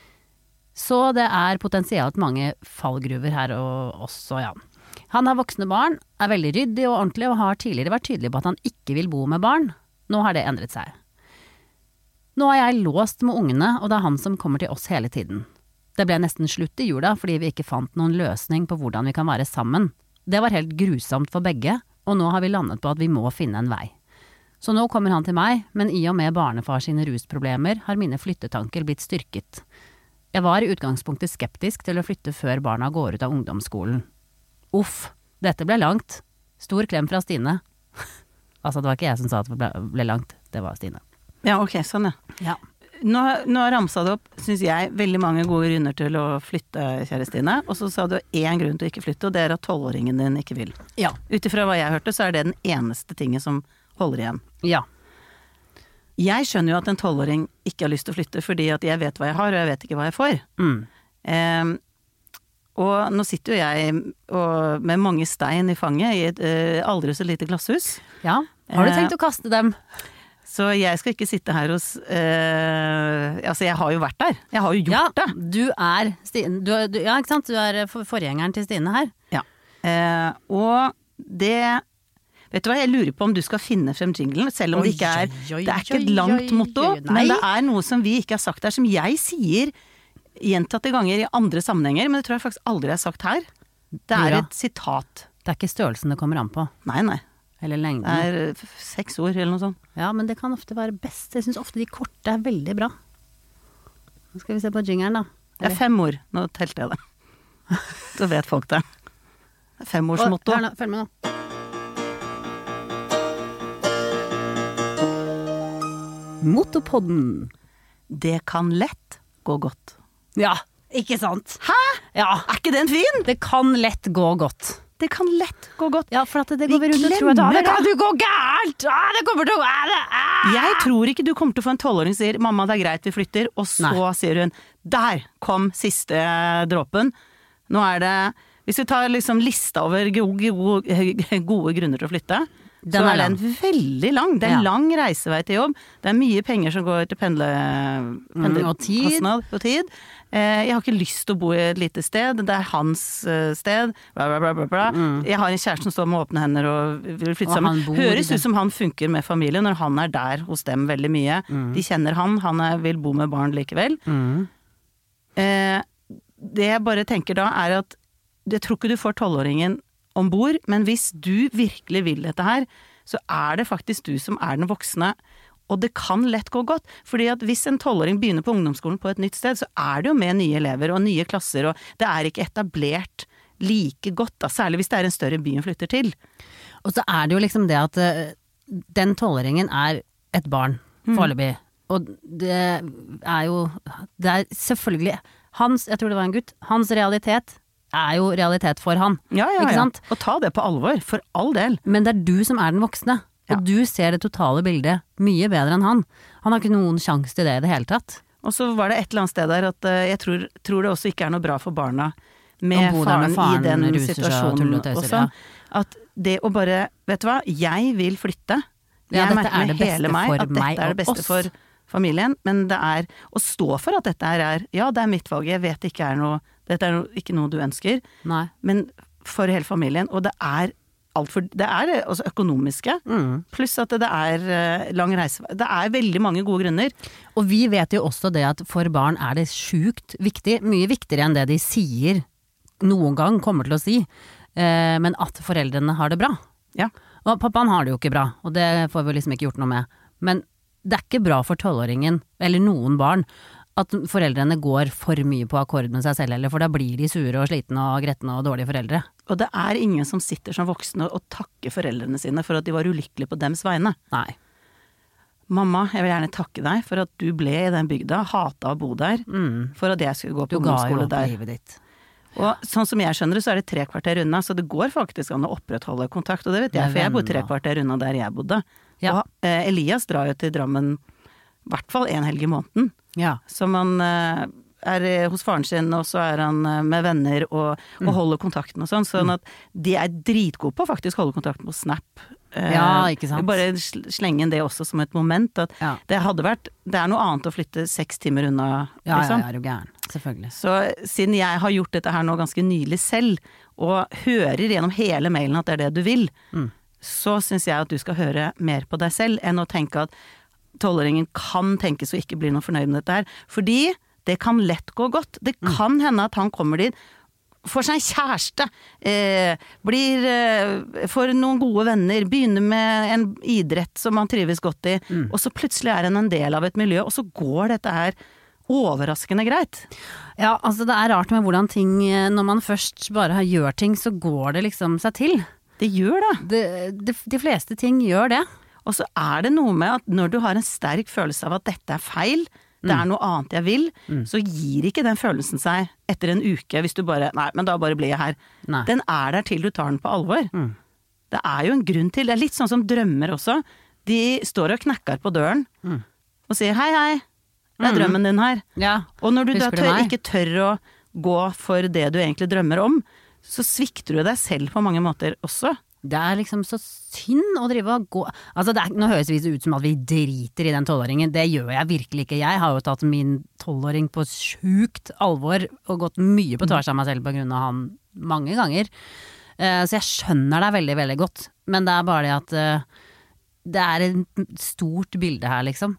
Så det er potensielt mange fallgruver her også, ja. Han har voksne barn, er veldig ryddig og ordentlig og har tidligere vært tydelig på at han ikke vil bo med barn. Nå har det endret seg. Nå er jeg låst med ungene, og det er han som kommer til oss hele tiden. Det ble nesten slutt I jula fordi vi ikke fant noen løsning på hvordan vi kan være sammen. Det var helt grusomt for begge, og nå har vi landet på at vi må finne en vei. Så nå kommer han til meg, men I og med barnefar sine rusproblemer har mine flyttetanker blitt styrket. Jeg var I utgangspunktet skeptisk til å flytte før barna går ut av ungdomsskolen. Uff, dette ble langt. Stor klem fra Stine. Altså, det var ikke jeg som sa at det ble langt, det var Stine. Ja, ok, sånn Ja. Nå ramsa det opp, synes jeg, veldig mange gode grunner til å flytte, kjære Stine, og så sa du en grunn til å ikke flytte, og det at 12-åringen din ikke vil. Ja. Utifra hva jeg hørte, så det den eneste tingen som holder igjen. Ja. Jeg skjønner jo at en 12-åring ikke har lyst til å flytte, fordi at jeg vet hva jeg har, og jeg vet ikke hva jeg får. Og nå sitter jo jeg med mange stein I fanget I et aldri så lite glasshus. Ja, har du tenkt å kaste dem? Så jeg skal ikke sitte her hos altså jeg har jo vært der. Jeg har jo gjort det. Du Stine, ja, ikke sant? Du forgjengeren til Stine her. Ja. Og det vet du hva, jeg lurer på om du skal finne frem jinglen, selv om det ikke det ikke et langt motto, men det noe som vi ikke har sagt her, som jeg sier gjentatte ganger I andre sammenhenger, men det tror jeg faktisk aldri jeg har sagt her. Det et sitat. Det ikke størrelsen det kommer an på. Nei. Eller lengden. Det 6 ord eller noe sånt. Ja, men det kan ofte være best. Jeg synes ofte de korte veldig bra. Nå skal vi se på jingeren da. Det 5 ord. Nå telte jeg det. Så vet folk det. Det 5-årsmotto. Følg med nå. Motopodden. Det kan lett gå godt. Ja, ikke sant? Hæ? Ja. Ikke den fin? Det kan lett gå godt. Det kan lett gå godt. Ja, for at det går vi rundt og tror at det kan du gå gærent! Det kommer til å være Jeg tror ikke du kommer til å få en 12-åring som sier mamma, det greit, vi flytter, og så sier hun der kom siste dråpen. Nå det hvis vi tar liksom lista over gode grunner til å flytte, så den veldig lang. Det en lang reisevei til jobb. Det mye penger som går til pendlerkostnad og tid. Jeg har ikke lyst til å bo I et lite sted. Det hans sted. Bla, bla, bla, bla. Jeg har en kjæreste som står med åpne hender og vil flytte sammen. Høres ut som han funker med familien når han der hos dem veldig mye. De kjenner han vil bo med barn likevel. Det jeg bare tenker da at jeg tror ikke du får 12-åringen ombord, men hvis du virkelig vil dette her, så det faktisk du som den voksne, og det kan lett gå godt, fordi at hvis en 12-åring begynner på ungdomsskolen på et nytt sted, så det jo med nye elever og nye klasser, og det ikke etablert like godt, da, særlig hvis det en større by hun flytter til. Og så det jo liksom det at den 12-åringen et barn, foreløpig, og det jo, det selvfølgelig, jeg tror det var en gutt, hans realitet jo realitet for han. Ja. Ikke sant? Og ta det på alvor, for all del. Men det du som den voksne, og du ser det totale bildet mye bedre enn han. Han har ikke noen sjanse til det I det hele tatt. Og så var det et eller annet sted der at jeg tror det også ikke noe bra for barna med faren I den situasjonen også. At det å bare, vet du hva, jeg vil flytte. Jeg merker med hele meg at dette det beste for familien, men det å stå for at dette ja, det mitt valg, jeg vet ikke dette ikke noe du ønsker, men for hele familien, og det det også økonomiske, pluss at det lang reise, det veldig mange gode grunner. Og vi vet jo også det at for barn det sjukt viktig, mye viktigere enn det de sier noen gang kommer til å si, men at foreldrene har det bra. Ja. Og pappaen har det jo ikke bra, og det får vi liksom ikke gjort noe med, men det ikke bra for 12-åringen, eller noen barn, at foreldrene går for mye på akkord med seg selv, eller for da blir de sure og slitne og gretne og dårlige foreldre. Og det ingen som sitter som voksne og takker foreldrene sine for at de var ulykkelige på dems vegne. Nei. Mamma, jeg vil gjerne takke deg for at du ble I den bygda, hata å bo der, for at jeg skulle gå på ungdomsskole der. Du ga jo opp livet ditt. Og sånn som jeg skjønner det, så det 3 kvarter unna, så det går faktisk an å opprettholde kontakt, og det vet jeg, for jeg bor 3 kvarter unna der jeg bodde. Ja. Og Elias drar jo til Drammen I hvert fall en helg I måneden. Ja. Så man hos faren sin, og så han med venner og holder kontakten og sånn at de dritgode på å faktisk holde kontakten på Snap. Ja, ikke sant? Bare slenge inn det også som et moment, at det hadde vært, det noe annet å flytte 6 timer unna, liksom. Ja, du gæren, selvfølgelig. Så siden jeg har gjort dette her nå ganske nylig selv, og hører gjennom hele mailen at det du vil, så synes jeg at du skal høre mer på deg selv, enn å tenke at 12-åringen kan tenkes å ikke bli noe fornøyd med dette her. Fordi det kan lett gå godt. Det kan hende at han kommer dit, får seg en kjæreste, får noen gode venner, begynner med en idrett som han trives godt i, og så plutselig er han en del av et miljø, og så går dette her overraskende greit. Ja, altså det er rart med hvordan ting, når man først bare gjør ting, så går det liksom seg til. Det gjør det. De fleste ting gjør det. Og så er det noe med at når du har en sterk følelse av at dette er feil, det er noe annet jeg vil, så gir ikke den følelsen seg etter en uke hvis du bare, nei, men da bare blir jeg her. Nei. Den er der til du tar den på alvor. Det er jo en grunn til, det er litt sånn som drømmer også. De står og knakker på døren og sier hei, hei, det er drømmen din her. Ja. Og når du da Husker ikke tør å gå for det du egentlig drømmer om, så svikter du deg selv på mange måter også. Det er liksom så synd å drive og gå. Altså nå høres det ut som at vi driter i den 12-åringen. Det gjør jeg virkelig ikke. Jeg har jo tatt min 12-åring på sjukt alvor og gått mye på tvers av meg selv på grunn av han mange ganger. Så jeg skjønner deg veldig, veldig godt. Men det er bare det at det er et stort bilde her, liksom.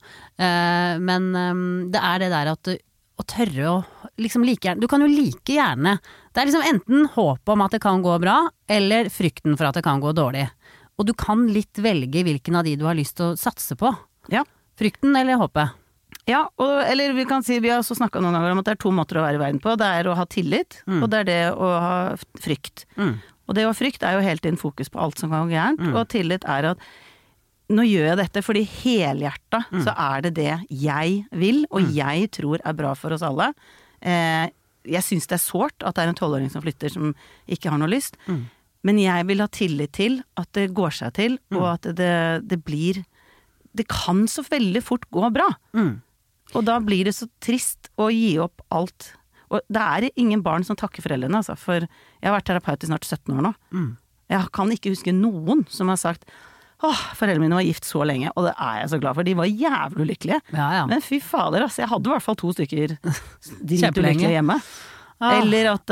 Men det er det der at å tørre å liksom like gjerne, du kan jo like gjerne, det er liksom enten håp om at det kan gå bra, eller frykten for at det kan gå dårlig. Og du kan litt velge hvilken av de du har lyst til å satse på. Ja. Frykten eller håpet. Ja, eller vi kan si, vi har også snakket noen ganger om at det er 2 måter å være i verden på. Det er å ha tillit, og det er det å ha frykt. Og det å ha frykt er jo helt inn fokus på alt som kan gå gærent, og tillit er at nå gjør jeg dette fordi helhjertet så er det det jeg vil, og jeg tror er bra for oss alle. Jeg synes det er sårt at det er en 12-åring som flytter som ikke har noe lyst, men jeg vil ha tillit til at det går seg til, og at det blir, det kan så veldig fort gå bra. Og da blir det så trist å gi opp alt. Og det er ingen barn som takker foreldrene, altså, for jeg har vært terapeut i snart 17 år nå. Jeg kan ikke huske noen som har sagt foreldrene mine var gift så lenge, og det er jeg så glad for. De var jævlig ulykkelige. Ja. Men fy fader, altså, jeg hadde i hvert fall 2 stykker dritulykkelige hjemme. Eller at,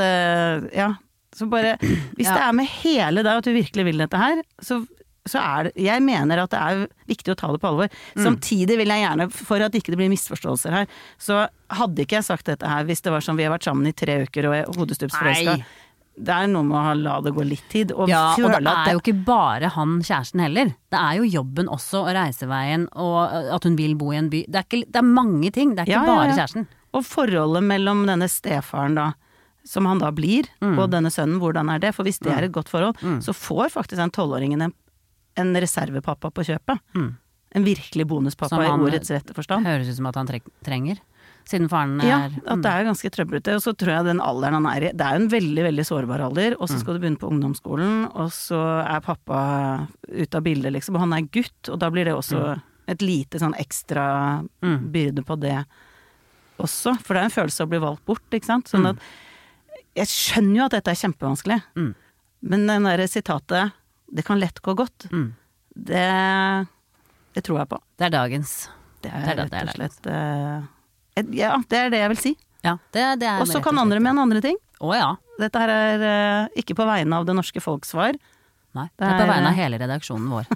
så bare, hvis det er med hele deg at du virkelig vil dette her, så er det, jeg mener at det er viktig å ta det på alvor. Samtidig vil jeg gjerne, for at ikke det blir misforståelser her, så hadde ikke jeg sagt dette her hvis det var sånn vi har vært sammen i 3 uker og er hodestupsforelsket. Det er noe med å la det gå litt tid. Og og det er jo ikke bare han kjæresten heller. Det er jo jobben også, og reiseveien, og at hun vil bo i en by. Det er mange ting, det er ikke bare kjæresten. Og forholdet mellom denne stefaren da, som han da blir, og denne sønnen, hvordan er det? For hvis det er et godt forhold, så får faktisk den 12-åringen en reservepappa på kjøpet. En virkelig bonuspappa i ordets rette forstand. Høres ut som at han trenger. Siden faren at det er ganske trøblete, og så tror jeg den alderen han er i, det er jo en veldig, veldig sårbar alder, og så skal du begynne på ungdomsskolen, og så er pappa ute av bildet liksom, og han er gutt, og da blir det også et lite sånn ekstra byrde på det også, for det er en følelse av å bli valgt bort, ikke sant? Sånn at, jeg skjønner jo at dette er kjempevanskelig, men den der sitatet, det kan lett gå godt, det tror jeg på. Det er dagens. Det er rett og slett... Ja, det er det jeg vil si. Ja, det er og så kan andre mene andre ting. Ja. Dette her er ikke på vegne av det norske folks svar. Nei, det er på vegne av hele redaksjonen vår.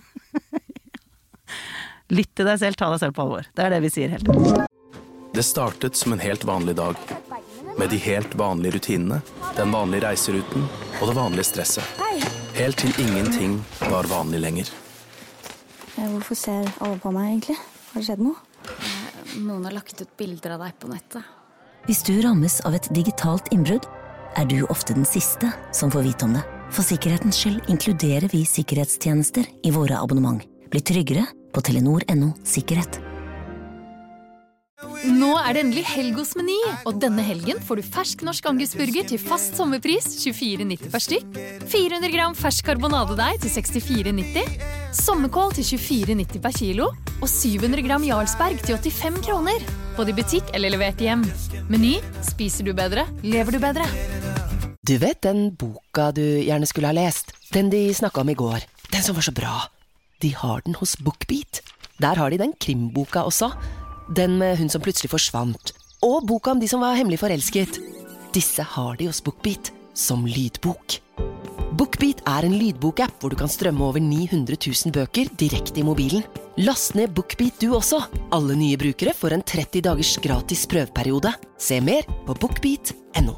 Lytt til deg selv, ta deg selv på alvor. Det er det vi sier hele tiden. Det startet som en helt vanlig dag. Med de helt vanlige rutinene, den vanlige reiseruten og det vanlige stresset. Helt til ingenting var vanlig lenger. Hvorfor ser alle på meg egentlig? Har det skjedd noe? Noen har lagt ut bilder av deg på nettet. Hvis du rammes av et digitalt innbrudd, er du ofte den siste som får vite om det. For sikkerhetens skyld inkluderer vi sikkerhetstjenester i våre abonnement. Bli tryggere på Telenor.no sikkerhet. Nå er det endelig helg hos Meny, og denne helgen får du fersk norsk angusburger til fast sommerpris 24,90 per stykk, 400 gram fersk karbonadedeig til 64,90, sommerkål til 24,90 per kilo, og 700 gram Jarlsberg til 85 kroner. Både i butikk eller levert hjem. Meny, spiser du bedre, lever du bedre. Du vet den boka du gjerne skulle ha lest? Den de snakket om i går. Den som var så bra. De har den hos BookBeat. Der har de den krimboka også. Den med hun som plutselig forsvant. Og boka om de som var hemmelig forelsket. Disse har de hos BookBeat som lydbok. BookBeat er en lydbokapp hvor du kan strømme over 900 000 bøker direkte i mobilen. Last ned BookBeat du også. Alle nye brukere får en 30 dagers gratis prøveperiode. Se mer på bookbeat.no.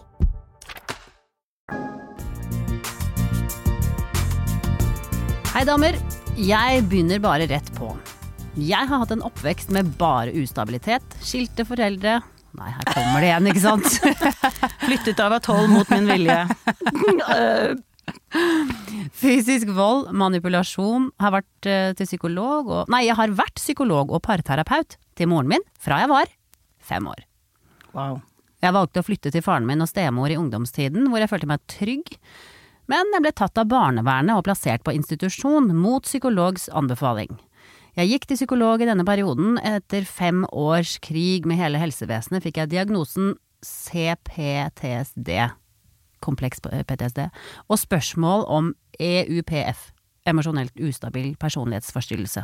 Hei damer, jeg begynner bare rett på. Jeg har hatt en oppvekst med bare ustabilitet, skilte foreldre. Nei, her kommer det igjen, ikke sant? Flyttet av 12 mot min vilje. Fysisk vold, manipulasjon, har vært til psykolog jeg har vært psykolog og parterapeut til moren min fra jeg var 5 år. Wow. Jeg valgte å flytte til faren min og stemor i ungdomstiden, hvor jeg følte meg trygg, men jeg ble tatt av barnevernet og plassert på institusjon mot psykologs anbefaling. Jeg gikk til psykolog i denne perioden. Etter 5 års krig med hele helsevesenet fikk jeg diagnosen CPTSD, kompleks PTSD, og spørsmål om EUPF, emosjonelt ustabil personlighetsforstyrrelse.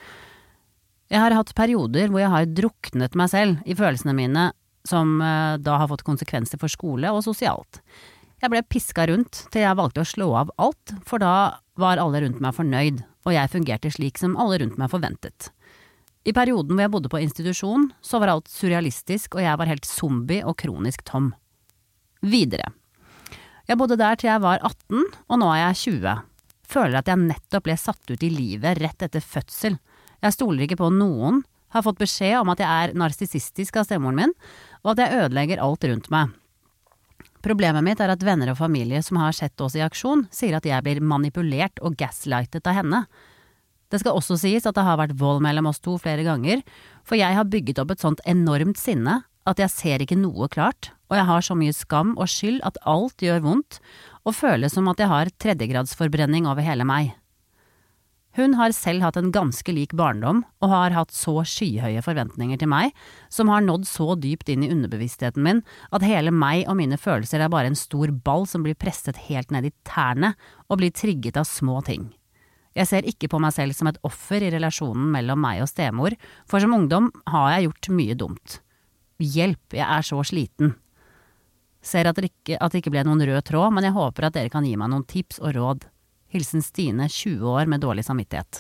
Jeg har hatt perioder hvor jeg har druknet meg selv i følelsene mine, som da har fått konsekvenser for skole og sosialt. Jeg ble pisket rundt til jeg valgte å slå av alt, for da var alle rundt meg fornøyd, og jeg fungerte slik som alle rundt meg forventet. I perioden hvor jeg bodde på institusjon, så var alt surrealistisk, og jeg var helt zombie og kronisk tom. Videre. Jeg bodde der til jeg var 18, og nå er jeg 20. Føler at jeg nettopp ble satt ut i livet rett etter fødsel. Jeg stoler ikke på noen, har fått beskjed om at jeg er narsissistisk av stemoren min, og at jeg ødelegger alt rundt meg. Problemet mitt er at venner og familie som har sett oss i aksjon, sier at jeg blir manipulert og gaslightet av henne. Det skal også sies at det har vært vold mellom oss 2 flere ganger, for jeg har bygget opp et sånt enormt sinne at jeg ser ikke noe klart, og jeg har så mye skam og skyld at alt gjør vondt, og føles som at jeg har 3-gradsforbrenning over hele meg. Hun har selv hatt en ganske lik barndom, og har hatt så skyhøye forventninger til meg, som har nådd så dypt inn i underbevisstheten min, at hele meg og mine følelser er bare en stor ball som blir presset helt ned i tærne, og blir trigget av små ting. Jeg ser ikke på meg selv som et offer i relasjonen mellom meg og stemor, for som ungdom har jeg gjort mye dumt. Hjelp, jeg er så sliten. Ser at det ikke ble noen rød tråd, men jeg håper at dere kan gi meg noen tips og råd. Hilsen Stine, 20 år med dårlig samvittighet.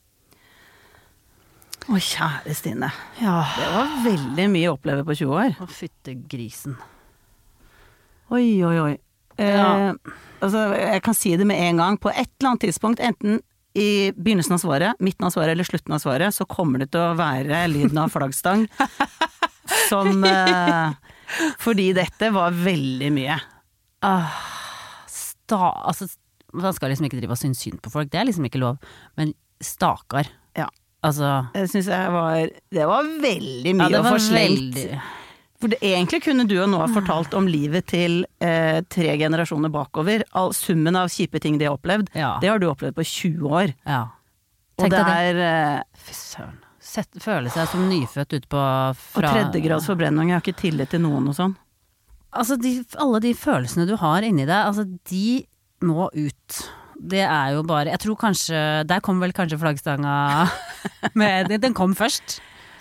Å, kjære Stine. Ja. Det var veldig mye å oppleve på 20 år. Å, fytte grisen. Oi. Altså, jeg kan si det med en gang. På et eller annet tidspunkt, enten i begynnelsen av svaret, midten av svaret eller slutten av svaret, så kommer det til å være lyden av flaggstang. Som fordi dette var veldig mye. Man skal liksom ikke drive og synes synd på folk, det er liksom ikke lov, men stakar. Ja. Altså, jeg synes det var veldig mye å få slengt. For egentlig kunne du jo nå ha fortalt om livet til 3 generasjoner bakover. Summen av kjipe ting de har opplevd, det har du opplevd på 20 år. Ja. Og det er fy søren. Føle seg som nyfødt ut på Og 3-grads forbrenning, jeg har ikke tillit til noen og sånn. Altså, alle de følelsene du har inni deg, altså, de må ut. Det er jo bare, jeg tror kanskje, der kom vel kanskje flaggstanga med, den kom først.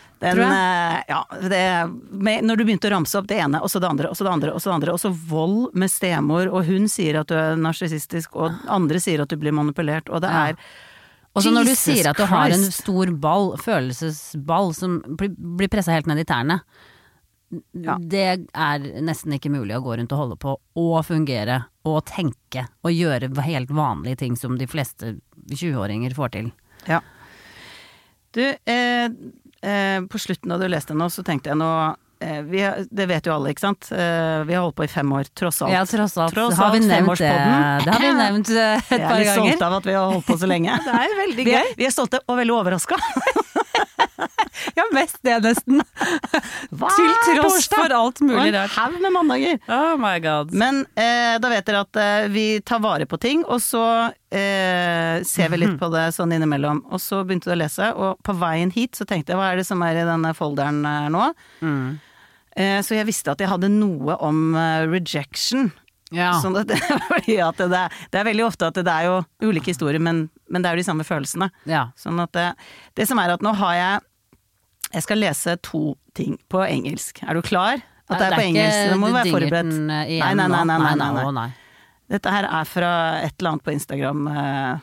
Når du begynte å ramse opp det ene, og så det andre, og så det andre, og så det andre, og så vold med stemor, og hun sier at du er narsissistisk, og andre sier at du blir manipulert, og det er Og så når du sier at du har en stor ball, følelsesball, som blir presset helt ned i tærne, det er nesten ikke mulig å gå rundt og holde på, og fungere, og tenke, og gjøre helt vanlige ting som de fleste 20-åringer får til. Ja. Du, på slutten da du leste nå, så tenkte jeg nå, det vet jo alle, ikke sant? Vi har holdt på i 5 år, tross alt. Ja, tross alt. Har vi nevnt det? Det har vi nevnt et par ganger. Jeg er litt stolt av at vi har holdt på så lenge. Det er veldig gøy. Vi er stolte og veldig overrasket. Ja, mest det nesten. Til tross for alt mulig rart. Og en haug med mandager. Oh my god. Men da vet dere at vi tar vare på ting, og så ser vi litt på det sånn innimellom. Og så begynte du å lese, og på veien hit så tenkte jeg, hva er det som er i denne folderen nå? Så jeg visste at jeg hadde noe om rejection. Ja. Sånn at det er veldig ofte at det er jo ulike historier, men det er jo de samme følelsene. Ja. Sånn at det som er at nå har jeg skal lese 2 ting på engelsk. Er du klar? At det er på engelsk, det må du være forberedt. Nei. Dette her er fra et eller annet på Instagram,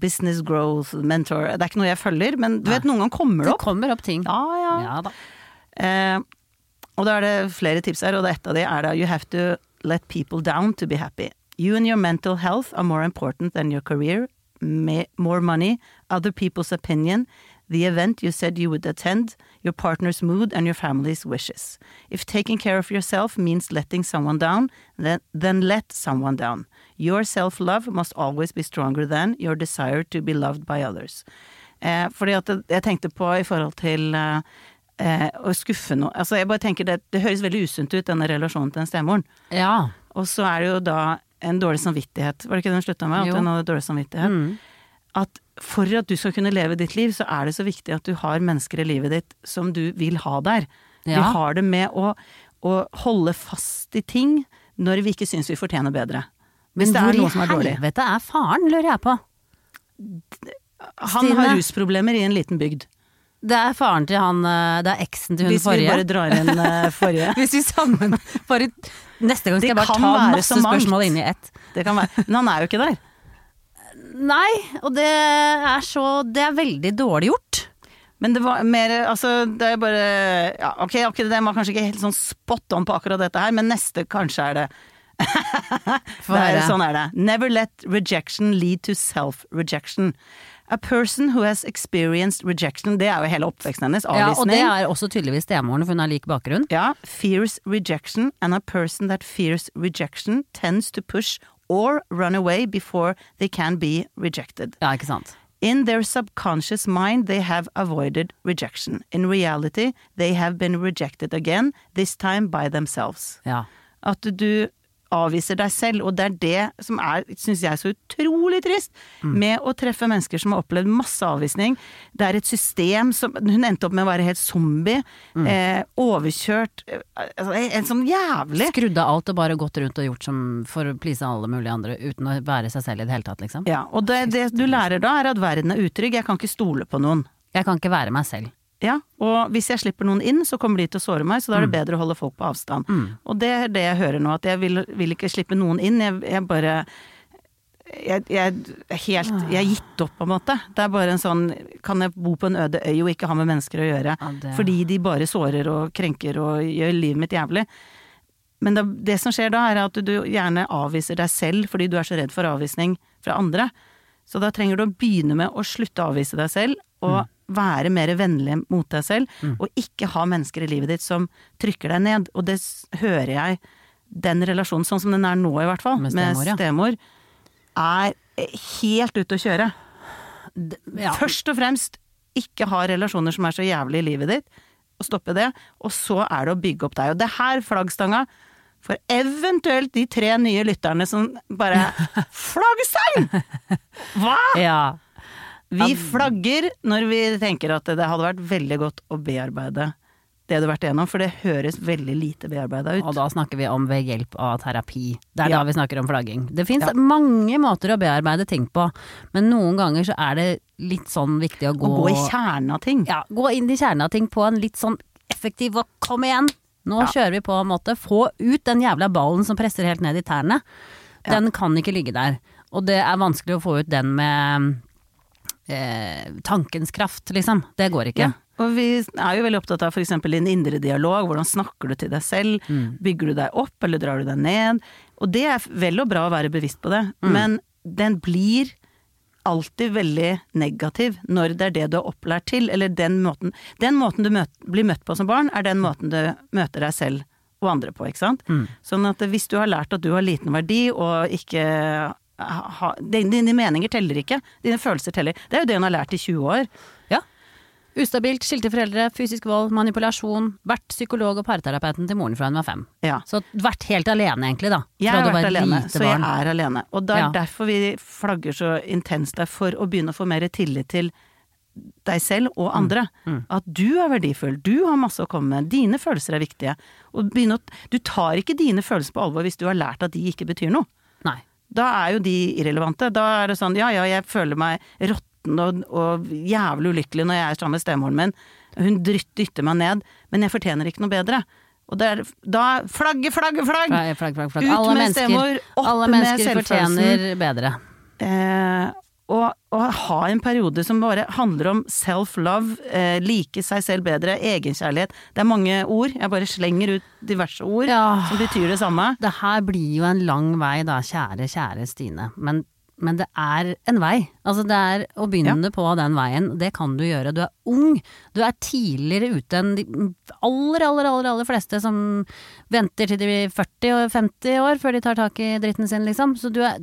business growth, mentor. Det ikke noe jeg følger, men du vet, noen ganger kommer det opp. Det kommer opp ting. Ja da. Og da det flere tips her, og et av de da, you have to let people down to be happy. You and your mental health are more important than your career, more money, other people's opinion, the event you said you would attend, your partner's mood and your family's wishes. If taking care of yourself means letting someone down, then let someone down. Your self-love must always be stronger than your desire to be loved by others. Fordi at jeg tenkte på I forhold til å skuffe noe. Altså jeg bare tenker det høres veldig usunt ut, denne relasjonen til den stemoren. Ja. Og så det jo da en dårlig samvittighet. Var det ikke den sluttet med? At hun hadde dårlig samvittighet? At for at du skal kunne leve ditt liv, så det så viktig at du har mennesker I livet ditt som du vil ha der. Vi har det med å holde fast I ting når vi ikke synes vi fortjener bedre. Hvis det noe som dårlig. Men hvor I helvete faren, lurer jeg på? Han har rusproblemer I en liten bygd. Det faren til han, det eksen til hun forrige. Hvis vi bare drar inn forrige. Hvis vi sammen, bare neste gang skal jeg bare ta masse spørsmål inn I ett. Det kan være, men han jo ikke der. Nei, og det det veldig dårlig gjort. Men det var mer, altså det bare, ja, ok, det var kanskje ikke helt sånn spot on på akkurat dette her, men neste kanskje det. Sånn det. Never let rejection lead to self-rejection. A person who has experienced rejection, det jo hele oppveksten hennes, avvisning. Ja, og det også tydeligvis stemoren, for hun lik bakgrunn. Ja, fears rejection, and a person that fears rejection tends to push or run away before they can be rejected. Ja, ikke sant. In their subconscious mind, they have avoided rejection. In reality, they have been rejected again, this time by themselves. Ja. At du avviser deg selv, og det som synes jeg så utrolig trist, med å treffe mennesker som har opplevd masse avvisning. Det et system som, hun endte opp med å være helt zombie, overkjørt, en sånn jævlig. Skrudde alt og bare gått rundt og gjort som for å please alle mulige andre, uten å være seg selv I det hele tatt, liksom. Ja, og det du lærer da at verden utrygg, jeg kan ikke stole på noen. Jeg kan ikke være meg selv. Ja, og hvis jeg slipper noen inn, så kommer de til å såre meg, så da det bedre å holde folk på avstand. Og det det jeg hører nå, at jeg vil ikke slippe noen inn, jeg bare, jeg gitt opp på en måte. Det bare en sånn, kan jeg bo på en øde øy og ikke ha med mennesker å gjøre, fordi de bare sårer og krenker og gjør livet mitt jævlig. Men det som skjer da, at du gjerne avviser deg selv, fordi du så redd for avvisning fra andre. Så da trenger du å begynne med å slutte å avvise deg selv, og være mer vennlig mot deg selv, og ikke ha mennesker I livet ditt som trykker deg ned. Og det hører jeg, den relasjonen, sånn som den nå I hvert fall, med stemor, helt ute å kjøre. Ja. Først og fremst, ikke ha relasjoner som så jævlig I livet ditt, og stoppe det, og så det å bygge opp deg. Og det her flaggstanga, for eventuelt de 3 nye lytterne som bare flaggstang! Hva? Ja. Vi flagger når vi tenker at det hadde vært veldig godt å bearbeide det du har vært igjennom, for det høres veldig lite bearbeidet ut. Og da snakker vi om ved hjelp av terapi. Det da vi snakker om flagging. Det finnes mange måter å bearbeide ting på, men noen ganger så det litt sånn viktig å gå I kjernen av ting. Ja, gå inn I kjernen av ting på en litt sånn effektiv og kom igjen. Nå kjører vi på en måte. Få ut den jævla ballen som presser helt ned I tærne. Den kan ikke ligge der. Og det vanskelig å få ut den med tankens kraft, liksom. Det går ikke. Ja. Og vi jo veldig opptatt av for eksempel din indre dialog, hvordan snakker du til deg selv, bygger du deg opp eller drar du deg ned, og det vel og bra å være bevisst på det, men den blir alltid veldig negativ når det det du har opplært til, eller den måten du blir møtt på som barn, den måten du møter deg selv og andre på, ikke sant? Sånn at hvis du har lært at du har liten verdi og ikke dine meninger teller ikke, dine følelser teller. Det jo det hun har lært I 20 år. Ja. Ustabilt, skilte foreldre, fysisk vold, manipulasjon, vært psykolog og parterapeuten til moren fra hun var 5. Ja. Så vært helt alene egentlig da. Jeg har vært alene, så jeg alene. Og det derfor vi flagger så intenst der for å begynne å få mer tillit til deg selv og andre. At du verdifull, du har masse å komme med, dine følelser viktige. Og du tar ikke dine følelser på alvor hvis du har lært at de ikke betyr noe. Nei. Da jo de irrelevante. Da det sånn, ja, jeg føler meg råtten og jævlig ulykkelig når jeg sammen med stemoren min. Hun dytter meg ned, men jeg fortjener ikke noe bedre. Og da flagg! Flagg. Ut med stemor, opp alle med mennesker fortjener bedre. å ha en periode som bare handler om self-love, like seg selv bedre, egenkjærlighet. Det mange ord, jeg bare slenger ut diverse ord som betyr det samme. Det her blir jo en lang vei da, kjære Stine, men det en vei. Altså det å begynne på den veien, det kan du gjøre. Du ung, du tidligere ute enn de aller fleste som venter til de blir 40 og 50 år før de tar tak i dritten sin, liksom. Så du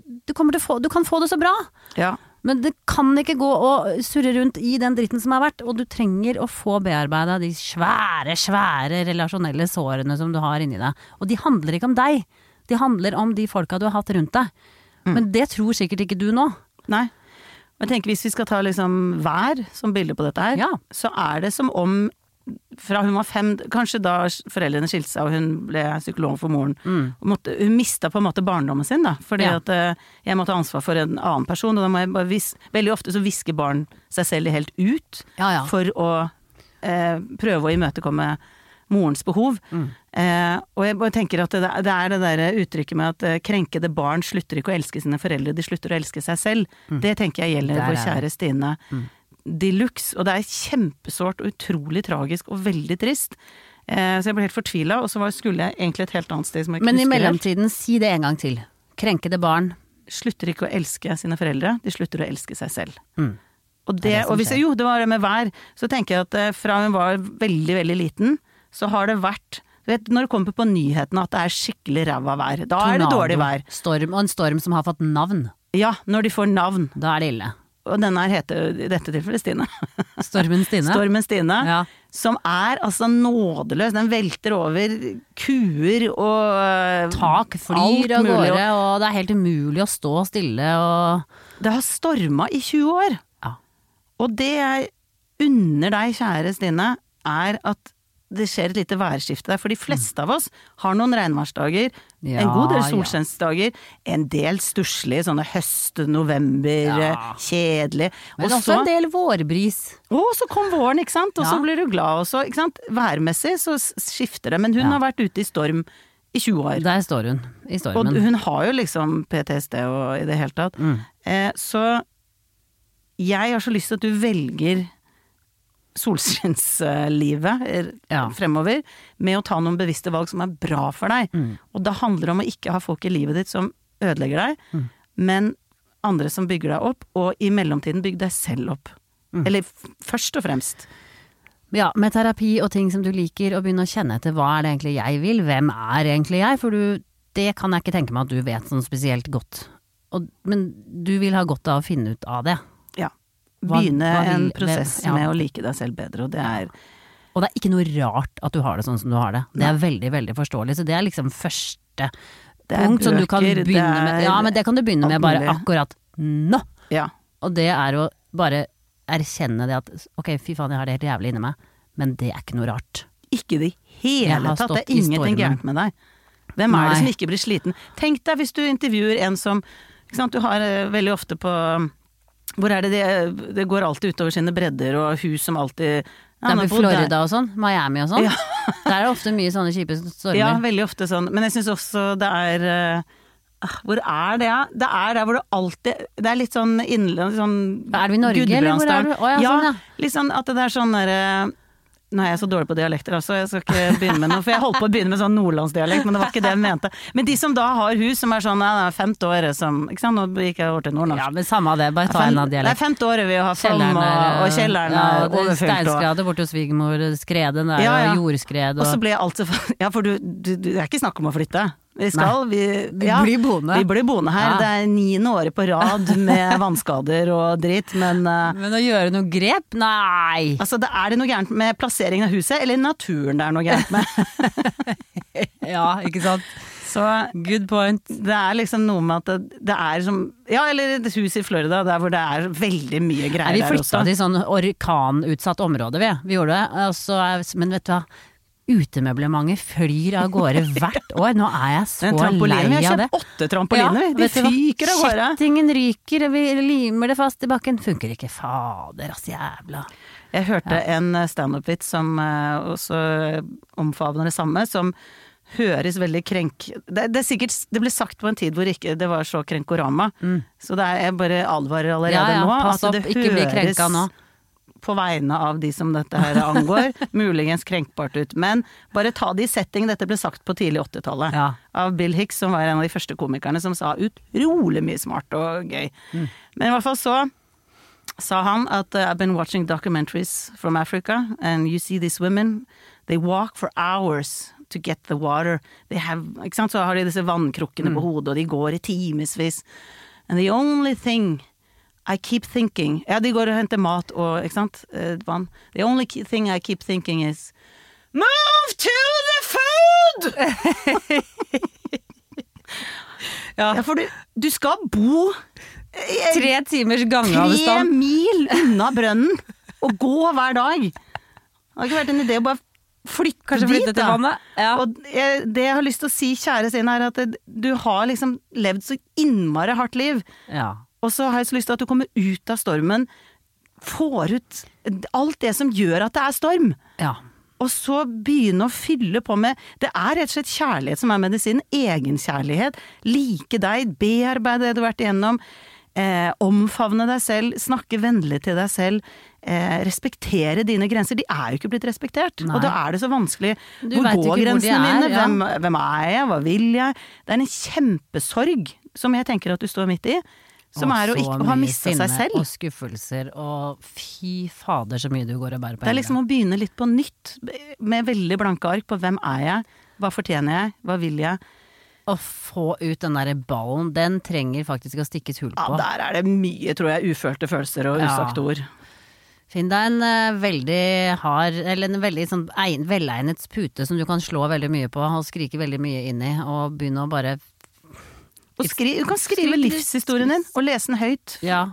kan få det så bra. Ja. Men det kan ikke gå og surre rundt i den dritten som har vært, og du trenger å få bearbeidet de svære relasjonelle sårene som du har inni deg. Og de handler ikke om deg. De handler om de folka du har hatt rundt deg. Men det tror sikkert ikke du nå. Nei. Jeg tenker hvis vi skal ta liksom vær som bilde på dette her, så det som om fra hun var 5, kanskje da foreldrene skilte seg og hun ble psykolog for moren, hun mistet på en måte barndommen sin da, fordi at jeg måtte ha ansvar for en annen person, og da må jeg bare veldig ofte så visker barn seg selv helt ut for å prøve å imøtekomme morens behov. Og jeg bare tenker at det det der uttrykket med at krenkede barn slutter ikke å elske sine foreldre, de slutter å elske seg selv. Det tenker jeg gjelder vår kjære Stine deluxe, og det kjempesårt og utrolig tragisk og veldig trist. Så jeg ble helt fortvilet, og så skulle jeg egentlig et helt annet sted som jeg ikke husker. Men i mellomtiden, si det en gang til. Krenkede barn slutter ikke å elske sine foreldre, de slutter å elske seg selv. Og det hvis det var det med vær, så tenker jeg at fra hun var veldig, veldig liten, så har det vært, du vet, når det kommer på nyhetene at det skikkelig ræva vær, da det dårlig vær. Storm, og en storm som har fått navn. Ja, når de får navn. Da det ille. Og denne heter i dette tilfellet Stine. Stormen Stine? Stormen Stine, som altså nådeløs. Den velter over kuer og tak flyr av gårde, og det helt umulig å stå stille. Og det har stormet i 20 år. Ja. Og det jeg unner deg, kjære Stine, at det skjer et lite værskifte der, for de fleste av oss har noen regnværsdager, en god del solskjensdager, en del stusslige, sånne høst, november, kjedelig. Men også en del vårbris. Så kom våren, ikke sant? Og så blir du glad også, ikke sant? Værmessig så skifter det, men hun har vært ute i storm i 20 år. Der står hun, i stormen. Og hun har jo liksom PTSD og i det hele tatt. Så jeg har så lyst til at du velger solskinnslivet fremover, med å ta noen bevisste valg som bra for deg. Og det handler om å ikke ha folk i livet ditt som ødelegger deg, men andre som bygger deg opp, og i mellomtiden bygg deg selv opp. Eller først og fremst. Ja, med terapi og ting som du liker, og begynne å kjenne etter hva det egentlig jeg vil, hvem egentlig jeg, for det kan jeg ikke tenke meg at du vet sånn spesielt godt. Men du vil ha godt av å finne ut av det. Begynne en prosess med å like deg selv bedre, og og det ikke noe rart at du har det sånn som du har det. Det veldig, veldig forståelig, så det liksom første punkt som du kan begynne med. Ja, men det kan du begynne med bare akkurat nå. Ja. Og det å bare erkjenne det at ok, fy faen, jeg har det helt jævlig inni meg, men det ikke noe rart. Ikke det hele tatt, det ingenting gærent med deg. Hvem det som ikke blir sliten? Tenk deg hvis du intervjuer en som, ikke sant, du har veldig ofte på hvor det går alltid utover sine bredder, og hus som alltid det med Florida og sånn, Miami og sånn. Ja. Der det ofte mye sånne kjipe stormer. Ja, veldig ofte sånn. Men jeg synes også det hvor det? Det der hvor det alltid det litt sånn innland, sånn vi i Norge, eller hvor du? Ja, sånn, litt sånn at det sånn der Nå jeg så dårlig på dialekter også, jeg skal ikke begynne med noe, for jeg holdt på å begynne med sånn nordlandsdialekt, men det var ikke det jeg mente. Men de som da har hus som sånn, 5. året som, ikke sant, nå gikk jeg over til nordnorsk. Ja, men samme det, bare ta en av dialekt. Det 5. året vi har flom, og kjelleren overfylt. Steinskredet borte hos Vigmor, skredet der, og jordskred. Og så ble alt så, for det ikke snakk om å flytte. Vi blir boende. Vi blir boende her. Det 9. året på rad med vannskader og dritt, men å gjøre noe grep? Nei! Altså, det noe gærent med plasseringen av huset, eller naturen det noe gærent med? Ja, ikke sant? Så, good point. Det liksom noe med at det som eller et hus i Florida, der hvor det veldig mye greier der også. Vi flyttet til sånn orkanutsatt område, vi gjorde det, men vet du hva? Utemøblementet flyr av gårde hvert år. Nå jeg så lei av det. Vi har kjøpt 8 trampoliner, de fyker av gårde. Kjettingen ryker, vi limer det fast i bakken. Funker ikke, fader, jævla. Jeg hørte en stand-up-vits som også omfavner det samme, som høres veldig det er sikkert, det ble sagt på en tid hvor ikke det var så krenkorama, så jeg bare advarer allerede nå, pass opp, at det ikke bli krenka nå. På vegne av de som dette her angår, muligens krenkbart ut, men bare ta det i setting, dette ble sagt på tidlig 80-tallet, av Bill Hicks, som var en av de første komikerne som sa utrolig mye smart og gøy. Men i hvert fall så sa han at I've been watching documentaries from Africa, and you see these women, they walk for hours to get the water. They have, ikke sant, så har de disse vannkrukkene på hodet, og de går i timesvis. And the only thing I keep thinking, de går og henter mat og, ikke sant, vann. The only thing I keep thinking is, move to the food! For du skal bo 3 timers gangavstand. 3 mil unna brønnen, og gå hver dag. Det har ikke vært en idé å bare flytte dit, til vannet. Og det jeg har lyst til å si, kjære sin, at du har liksom levd så innmari hardt liv. Og så har jeg så lyst til at du kommer ut av stormen, får ut alt det som gjør at det storm. Og så begynne å fylle på med, det rett og slett kjærlighet som medisin, egenkjærlighet, like deg, bearbeide det du har vært igjennom, omfavne deg selv, snakke vennlig til deg selv, respektere dine grenser. De jo ikke blitt respektert, og da det så vanskelig. Hvor går grensene mine? Hvem jeg? Hva vil jeg? Det en kjempesorg som jeg tenker at du står midt i, som å ikke ha mistet seg selv. Og skuffelser, og fy fader så mye du går og bærer på. Det liksom å begynne litt på nytt, med veldig blanke ark på hvem jeg, hva fortjener jeg, hva vil jeg. Å få ut den der ballen, den trenger faktisk å stikkes hull på. Ja, der det mye, tror jeg, ufølte følelser og usagte ord. Finn deg en veldig hard, eller en veldig sånn velegnet pute som du kan slå veldig mye på, og skrike veldig mye inn i, og begynne å bare... Du kan skrive livshistorien din, og lese den høyt.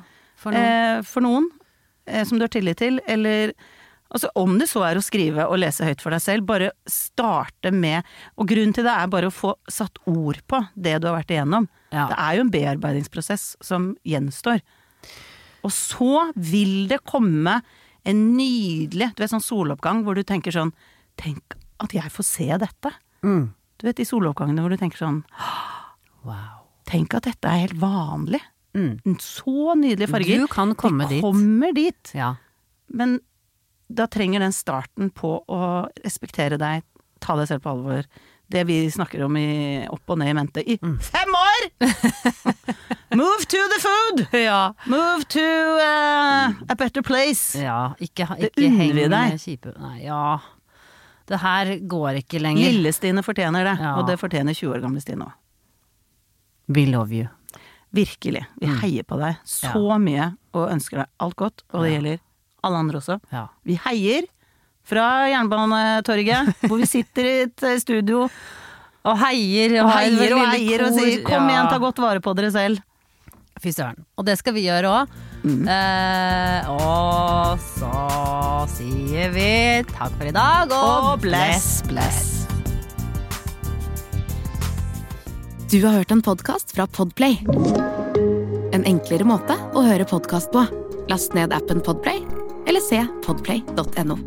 For noen som du har tillit til, eller altså, om det så å skrive og lese høyt for deg selv, bare starte med, og grunnen til det bare å få satt ord på det du har vært igjennom. Det jo en bearbeidingsprosess som gjenstår. Og så vil det komme en nydelig, du vet sånn soloppgang, hvor du tenker sånn, tenk at jeg får se dette. Du vet de soloppgangene hvor du tenker sånn, wow. Tenk at dette helt vanlig. Så nydelige farger. Du kan komme dit. De kommer dit. Men da trenger den starten på å respektere deg, ta deg selv på alvor. Det vi snakker om opp og ned i mente i 5 år! Move to the food! Move to a better place. Ikke heng med kjipe. Det her går ikke lenger. Lille Stine fortjener det, og det fortjener 20 år gamle Stine også. We love you. Virkelig. Vi heier på deg så mye, og ønsker deg alt godt, og det gjelder alle andre også. Vi heier fra Jernbanetorget, hvor vi sitter i et studio, og heier og sier, kom igjen, ta godt vare på dere selv. Fy søren. Og det skal vi gjøre også. Og så sier vi takk for i dag, og bless, bless. Du har hørt en podcast fra Podplay. En enklere måte å høre podcast på. Last ned appen Podplay, eller se podplay.no.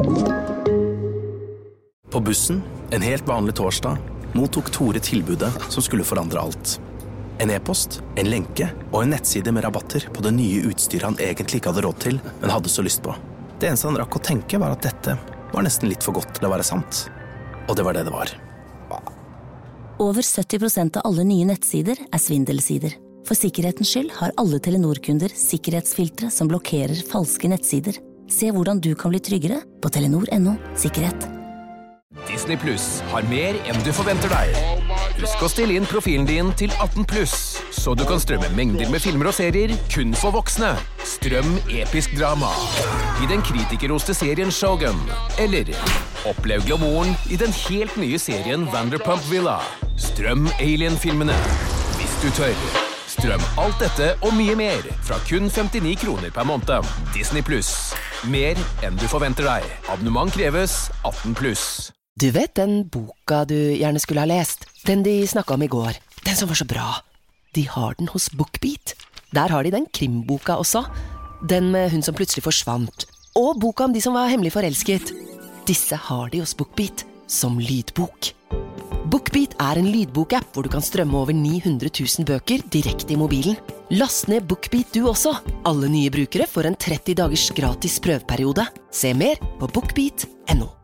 På bussen, en helt vanlig torsdag, mottok Tore tilbudet som skulle forandre alt. En e-post, en lenke og en nettside med rabatter på det nye utstyret han egentlig ikke hadde råd til, men hadde så lyst på. Det eneste han rakk å tenke var at dette var nesten litt for godt til å være sant. Og det var det det var. Over 70% av alle nye nettsider svindelsider. For sikkerhetens skyld har alle Telenor-kunder sikkerhetsfiltre som blokkerer falske nettsider. Se hvordan du kan bli tryggere på telenor.no/sikkerhet. Disney Plus har mer enn du forventer deg. Husk å stille inn profilen din til 18+, så du kan strømme mengder med filmer og serier kun for voksne. Strøm episk drama i den kritikerroste serien Shogun, eller opplev glamouren i den helt nye serien Vanderpump Villa. Strøm Alien-filmene, hvis du tør. Strøm alt dette og mye mer fra kun 59 kroner per måned. Disney Plus. Mer enn du forventer deg. Abonnement kreves 18+. Du vet den boka du gjerne skulle ha lest? Den de snakket om i går. Den som var så bra. De har den hos BookBeat. Der har de den krimboka også. Den med hun som plutselig forsvant. Og boka om de som var hemmelig forelsket. Disse har de hos BookBeat som lydbok. BookBeat er en lydbokapp hvor du kan strømme over 900 000 bøker direkte i mobilen. Last ned BookBeat du også. Alle nye brukere får en 30 dagers gratis prøveperiode. Se mer på bookbeat.no.